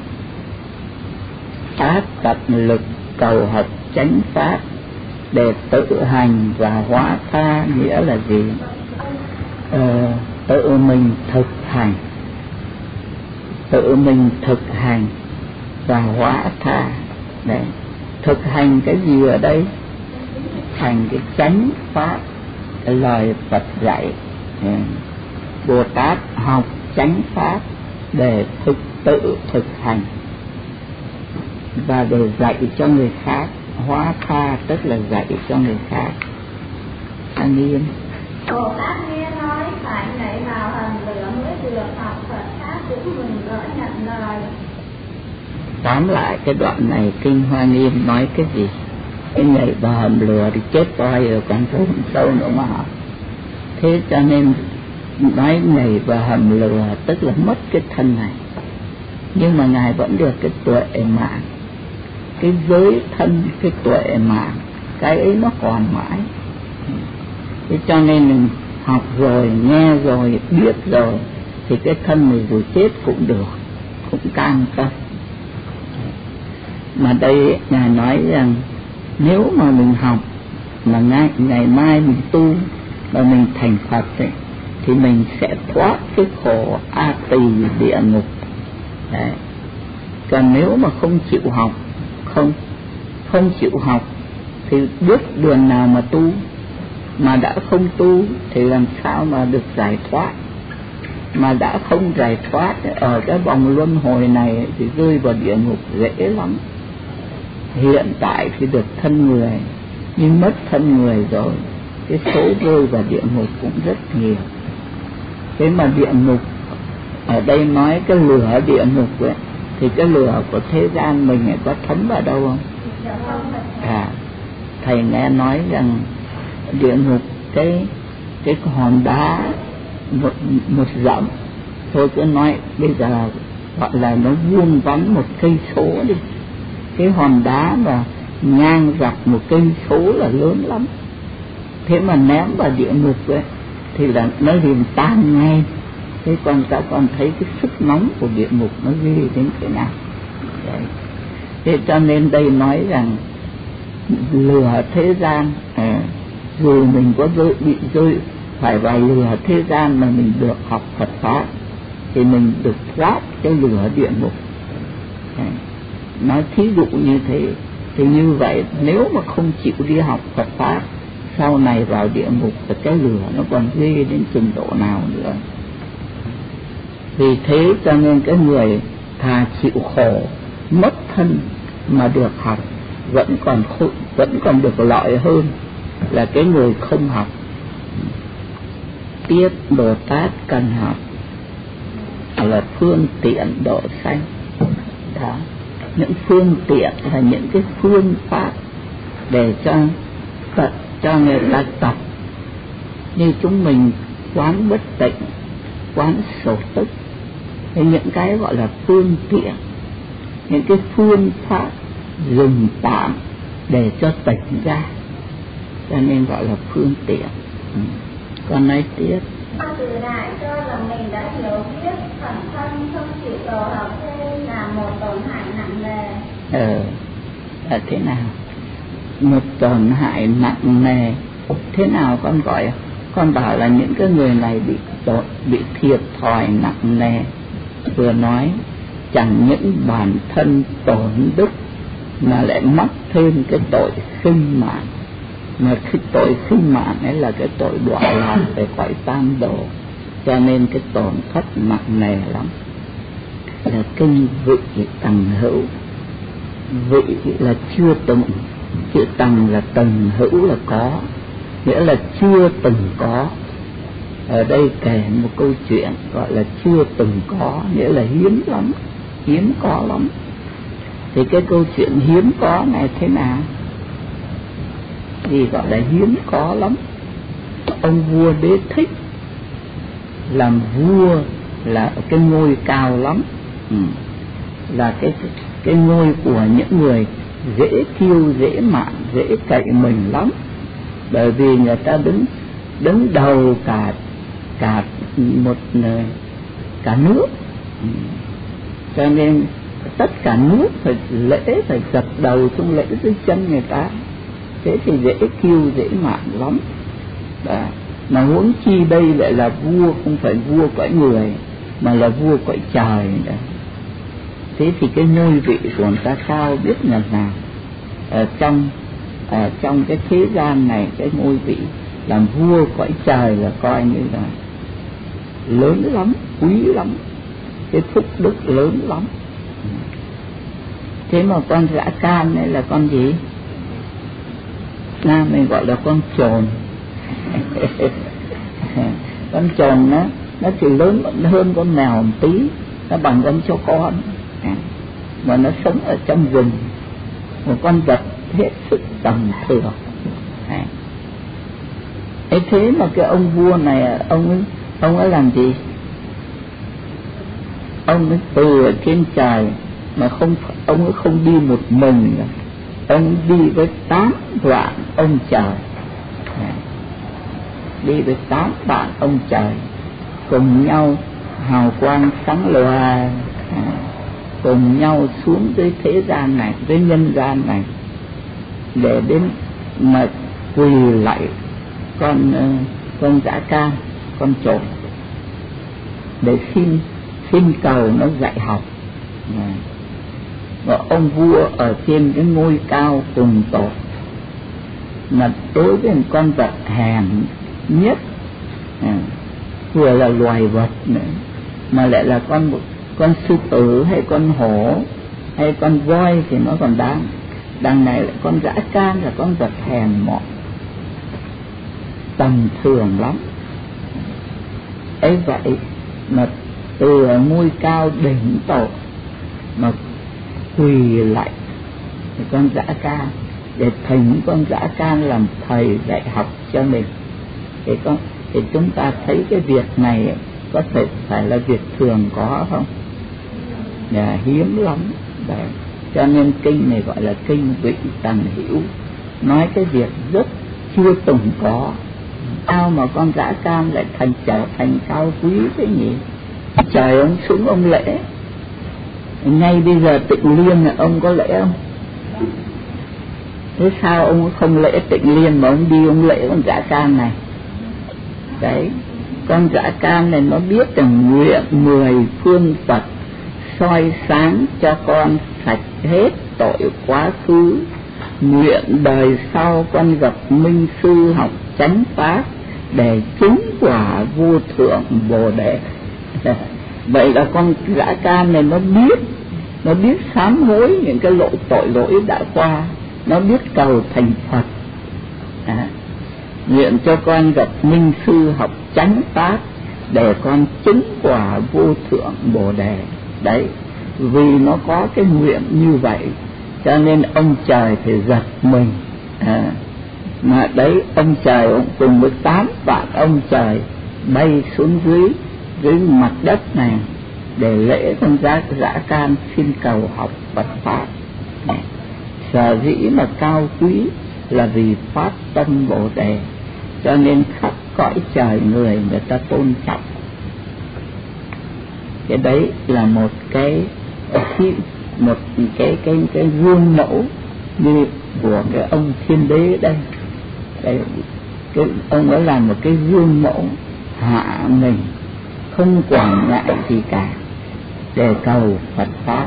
ác tận lực cầu học chánh pháp để tự hành và hóa tha, nghĩa là gì? Ờ, tự mình thực hành, tự mình thực hành và hóa tha. Đấy, thực hành cái gì ở đây? Thành cái chánh pháp, cái lời Phật dạy. Bồ Tát học chánh pháp để thực tự thực hành và để dạy cho người khác. Hóa tha tức là dạy cho người khác. An Yên. Bồ Tát nghe nói phải nhảy vào hầm lửa mới được học Phật pháp cũng mừng rỡ nhận lời. Tóm lại cái đoạn này Kinh Hoa Nghiêm nói cái gì? Cái nhảy vào hầm lửa thì chết toi rồi còn sâu sâu nữa mà học. Thế cho nên nói nhảy vào hầm lửa tức là mất cái thân này, nhưng mà Ngài vẫn được cái tuệ mạng, cái giới thân, cái tuệ mạng, cái ấy nó còn mãi. Thế cho nên mình học rồi, nghe rồi, biết rồi thì cái thân này rồi chết cũng được, cũng cam tâm. Mà đây Ngài nói rằng nếu mà mình học mà ngày, ngày mai mình tu và mình thành Phật ấy, thì mình sẽ thoát cái khổ a tỳ địa ngục. Đấy. Còn nếu mà không chịu học, không không chịu học thì biết đường nào mà tu, mà đã không tu thì làm sao mà được giải thoát. Mà đã không giải thoát ở cái vòng luân hồi này thì rơi vào địa ngục dễ lắm. Hiện tại thì được thân người, nhưng mất thân người rồi, cái số rơi vào địa ngục cũng rất nhiều. Thế mà địa ngục ở đây nói cái lửa địa ngục ấy, thì cái lửa của thế gian mình ấy có thấm vào đâu không? À, thầy nghe nói rằng địa ngục cái cái hòn đá một một dặm thôi, cứ nói bây giờ gọi là nó vuông vắn một cây số đi, cái hòn đá mà ngang dọc một cây số là lớn lắm. Thế mà ném vào địa ngục ấy thì là nó liền tan ngay. Thế còn ta còn thấy cái sức nóng của địa ngục nó ghê đến thế nào. Đấy. Thế cho nên đây nói rằng lừa thế gian, à, dù mình có rơi, bị rơi phải vào lừa thế gian mà mình được học Phật pháp thì mình được thoát cái lửa địa ngục. Đấy. Nói thí dụ như thế thì như vậy nếu mà không chịu đi học Phật pháp, sau này vào địa ngục thì cái lửa nó còn ghê đến trình độ nào nữa. Vì thế cho nên cái người thà chịu khổ mất thân mà được học vẫn còn khổ, vẫn còn được lợi hơn là cái người không học. Tiếp Bồ Tát cần học là phương tiện độ sanh. Đó, những phương tiện là những cái phương pháp để cho tập, cho người ta tập. Như chúng mình quán bất tịnh, quán sổ tức, thì những cái gọi là phương tiện, những cái phương pháp dùng tạm để cho tỉnh ra, cho nên gọi là phương tiện. Ừ. Con nói tiếp. Từ đại cho là mình đã hiểu biết bản thân không chịu tổ học thêm là một tổn hại nặng nề. Ờ, là thế nào? Một tổn hại nặng nề. Thế nào con gọi? Con bảo là những cái người này bị tội, bị thiệt thòi nặng nề. Vừa nói chẳng những bản thân tổn đức mà lại mắc thêm cái tội khinh mạng. Mà cái tội khinh mạng ấy là cái tội đọa lạc về cõi tam độ, cho nên cái tổn thất nặng nề lắm. Là kinh vị tầng hữu. Vị là chưa từng, chữ tầng là tầng, hữu là có, nghĩa là chưa từng có. Ở đây kể một câu chuyện gọi là chưa từng có, nghĩa là hiếm lắm, hiếm có lắm. Thì cái câu chuyện hiếm có này thế nào? Thì gọi là hiếm có lắm. Ông vua Đế Thích làm vua là ở cái ngôi cao lắm, ừ. là cái cái ngôi của những người dễ kiêu, dễ mạn, dễ cậy mình lắm. Bởi vì người ta đứng đứng đầu cả cả một cả nước, ừ. cho nên tất cả nước phải lễ, phải gật đầu xuống lễ dưới chân người ta. Thế thì dễ kiêu, dễ mạn lắm. Đó. Mà huống chi đây lại là vua, không phải vua cõi người mà là vua cõi trời. Đó. Thế thì cái ngôi vị của người ta cao biết ngần nào. Ở trong ở trong cái thế gian này, cái ngôi vị làm vua cõi trời là coi như là lớn lắm, quý lắm. cái phúc đức lớn lắm. Thế mà con dã can này là con gì? Nam mình gọi là con chồn. Con chồn nó nó chỉ lớn hơn con mèo một tí, nó bằng con chó con, mà nó sống ở trong rừng, một con vật hết sức tầm thường. Ấy thế mà cái ông vua này, ông ấy ông ấy làm gì? Ông ấy từ ở trên trời mà không, ông ấy không đi một mình, ông đi với tám vạn ông trời, đi với tám vạn ông trời, cùng nhau hào quang sáng lòa, cùng nhau xuống dưới thế gian này, dưới nhân gian này, để đến mà quỳ lạy con con dã can, con chồn, để xin xin cầu nó dạy học. Và ông vua ở trên cái ngôi cao cùng tột, mà đối với một con vật hèn nhất, à, vừa là loài vật nữa, mà lại là con con sư tử hay con hổ hay con voi thì nó còn đáng. Đằng này lại con dã can là con vật hèn mọn, tầm thường lắm. Ấy vậy mà từ ngôi cao đỉnh tột mà quỳ lại thì con dã can, để thỉnh con dã can làm thầy dạy học cho mình. Thì con thì chúng ta thấy cái việc này có thể phải là việc thường có không? Là hiếm lắm. Đấy. Cho nên kinh này gọi là kinh vị tần hữu, nói cái việc rất chưa từng có. Sao mà con dã can lại thành trở thành cao quý thế nhỉ? Trời, ông xuống ông lễ. Ngay bây giờ Tịnh Liên là ông có lễ không? Thế sao ông không lễ Tịnh Liên mà ông đi ông lễ con dã can này? Đấy, con dã can này nó biết rằng nguyện mười phương Phật soi sáng cho con sạch hết tội quá khứ, nguyện đời sau con gặp minh sư học chánh pháp để chứng quả vô thượng Bồ Đề. Vậy là con dã can này nó biết, nó biết sám hối những cái lỗi tội lỗi đã qua, nó biết cầu thành Phật. À, nguyện cho con gặp minh sư học chánh pháp để con chứng quả vô thượng Bồ Đề. Đấy, vì nó có cái nguyện như vậy cho nên ông trời thì giật mình. À, mà đấy, ông trời ông cùng với tám vạn ông trời bay xuống dưới dưới mặt đất này để lễ con dã dã can xin cầu học Phật pháp. Sở dĩ mà cao quý là vì phát tâm Bồ Đề, cho nên khắp cõi trời người người ta tôn trọng. Cái đấy là một cái một cái cái cái gương mẫu như của cái ông Thiên Đế đây. Cái, cái ông ấy làm một cái gương mẫu hạ mình, không quản ngại gì cả để cầu Phật pháp.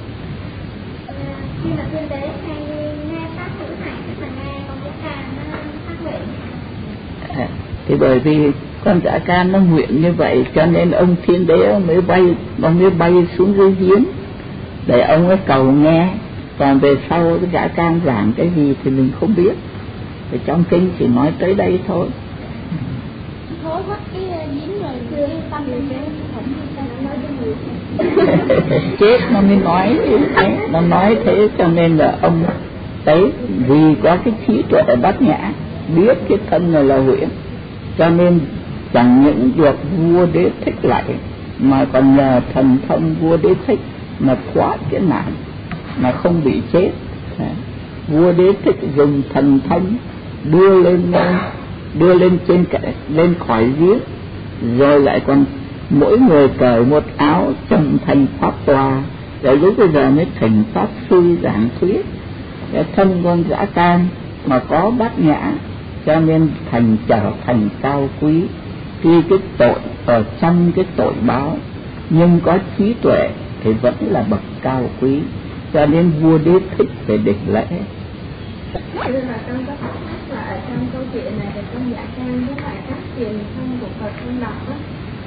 Khi mà Thiên Đế hay nghe pháp ngữ này, tức là nghe con dã can nó phát nguyện. À, thì bởi vì con dã can nó nguyện như vậy cho nên ông Thiên Đế ông mới bay, ông mới bay xuống dưới giếng để ông ấy cầu nghe. Còn về sau cái dã can giảng cái gì thì mình không biết, thì trong kinh chỉ nói tới đây thôi. Thối mất cái giếng rồi chưa tâm rồi chứ không sao nói cái gì. Chết nó mới nói thế, nó nói thế cho nên là ông ấy vì có cái trí tuệ bát nhã, biết cái thân này là huyễn, cho nên chẳng những được vua Đế Thích lại mà còn nhờ thần thông vua Đế Thích mà thoát cái nạn mà không bị chết. Vua Đế Thích dùng thần thông đưa lên đưa lên trên cái, lên khỏi giếng, rồi lại còn mỗi người cởi một áo trồng thành pháp tòa, để lúc bây giờ mới thành pháp sư giảng thuyết. Cái thân con dã can mà có bát nhã cho nên thành trở thành cao quý. Tuy cái tội ở trong cái tội báo nhưng có trí tuệ thì vẫn là bậc cao quý, cho nên vua Đế Thích phải địch lễ. Như là trong các là ở trong câu chuyện này thì con dã can với lại các truyền thông của Phật con đọc á,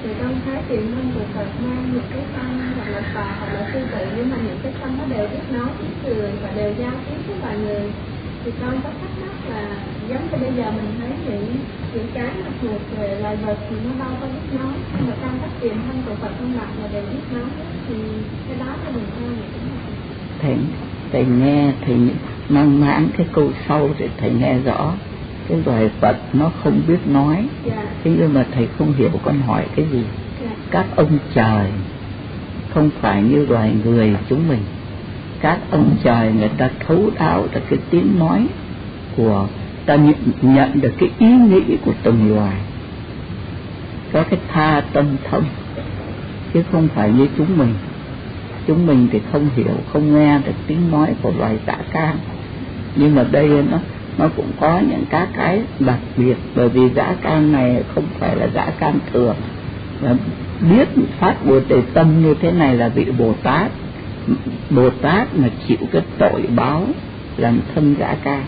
thì con thấy tiền thân của Phật mang những cái tâm hoặc là Phật hoặc là sư tử, nhưng mà những cái tâm nó đều biết nói với người và đều giao tiếp với vài người. Thì con có thắc mắc là giống như bây giờ mình thấy những những cái mà thuộc về loài vật thì nó đâu có biết nói, nhưng mà trong các tiền thân của Phật con lập là đều biết nói, thì cái đó là mình theo vậy đúng không? Thầy, thầy nghe thầy mang mãn cái câu sau để thầy nghe rõ. Cái loài vật nó không biết nói, dạ. Thế nhưng mà thầy không hiểu con hỏi cái gì. Dạ. Các ông trời không phải như loài người chúng mình. Các ông trời người ta thấu đáo được cái tiếng nói của ta, nhận, nhận được cái ý nghĩ của từng loài, có cái tha tâm thông, chứ không phải như chúng mình. Chúng mình thì không hiểu, không nghe được tiếng nói của loài dã can. Nhưng mà đây nó nó cũng có những các cái đặc biệt, bởi vì dã can này không phải là dã can thường. Và biết phát Bồ Đề tâm như thế này là vị Bồ Tát. Bồ Tát mà chịu cái tội báo làm thân dã can.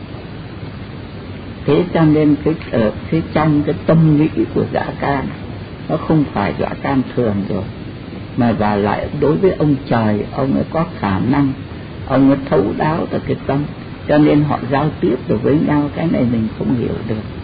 Thế cho nên cái ở phía trong cái tâm nghĩ của dã can nó không phải dã can thường rồi, mà và lại đối với ông trời, ông ấy có khả năng, ông ấy thấu đáo được cái tâm, cho nên họ giao tiếp được với nhau. Cái này mình không hiểu được.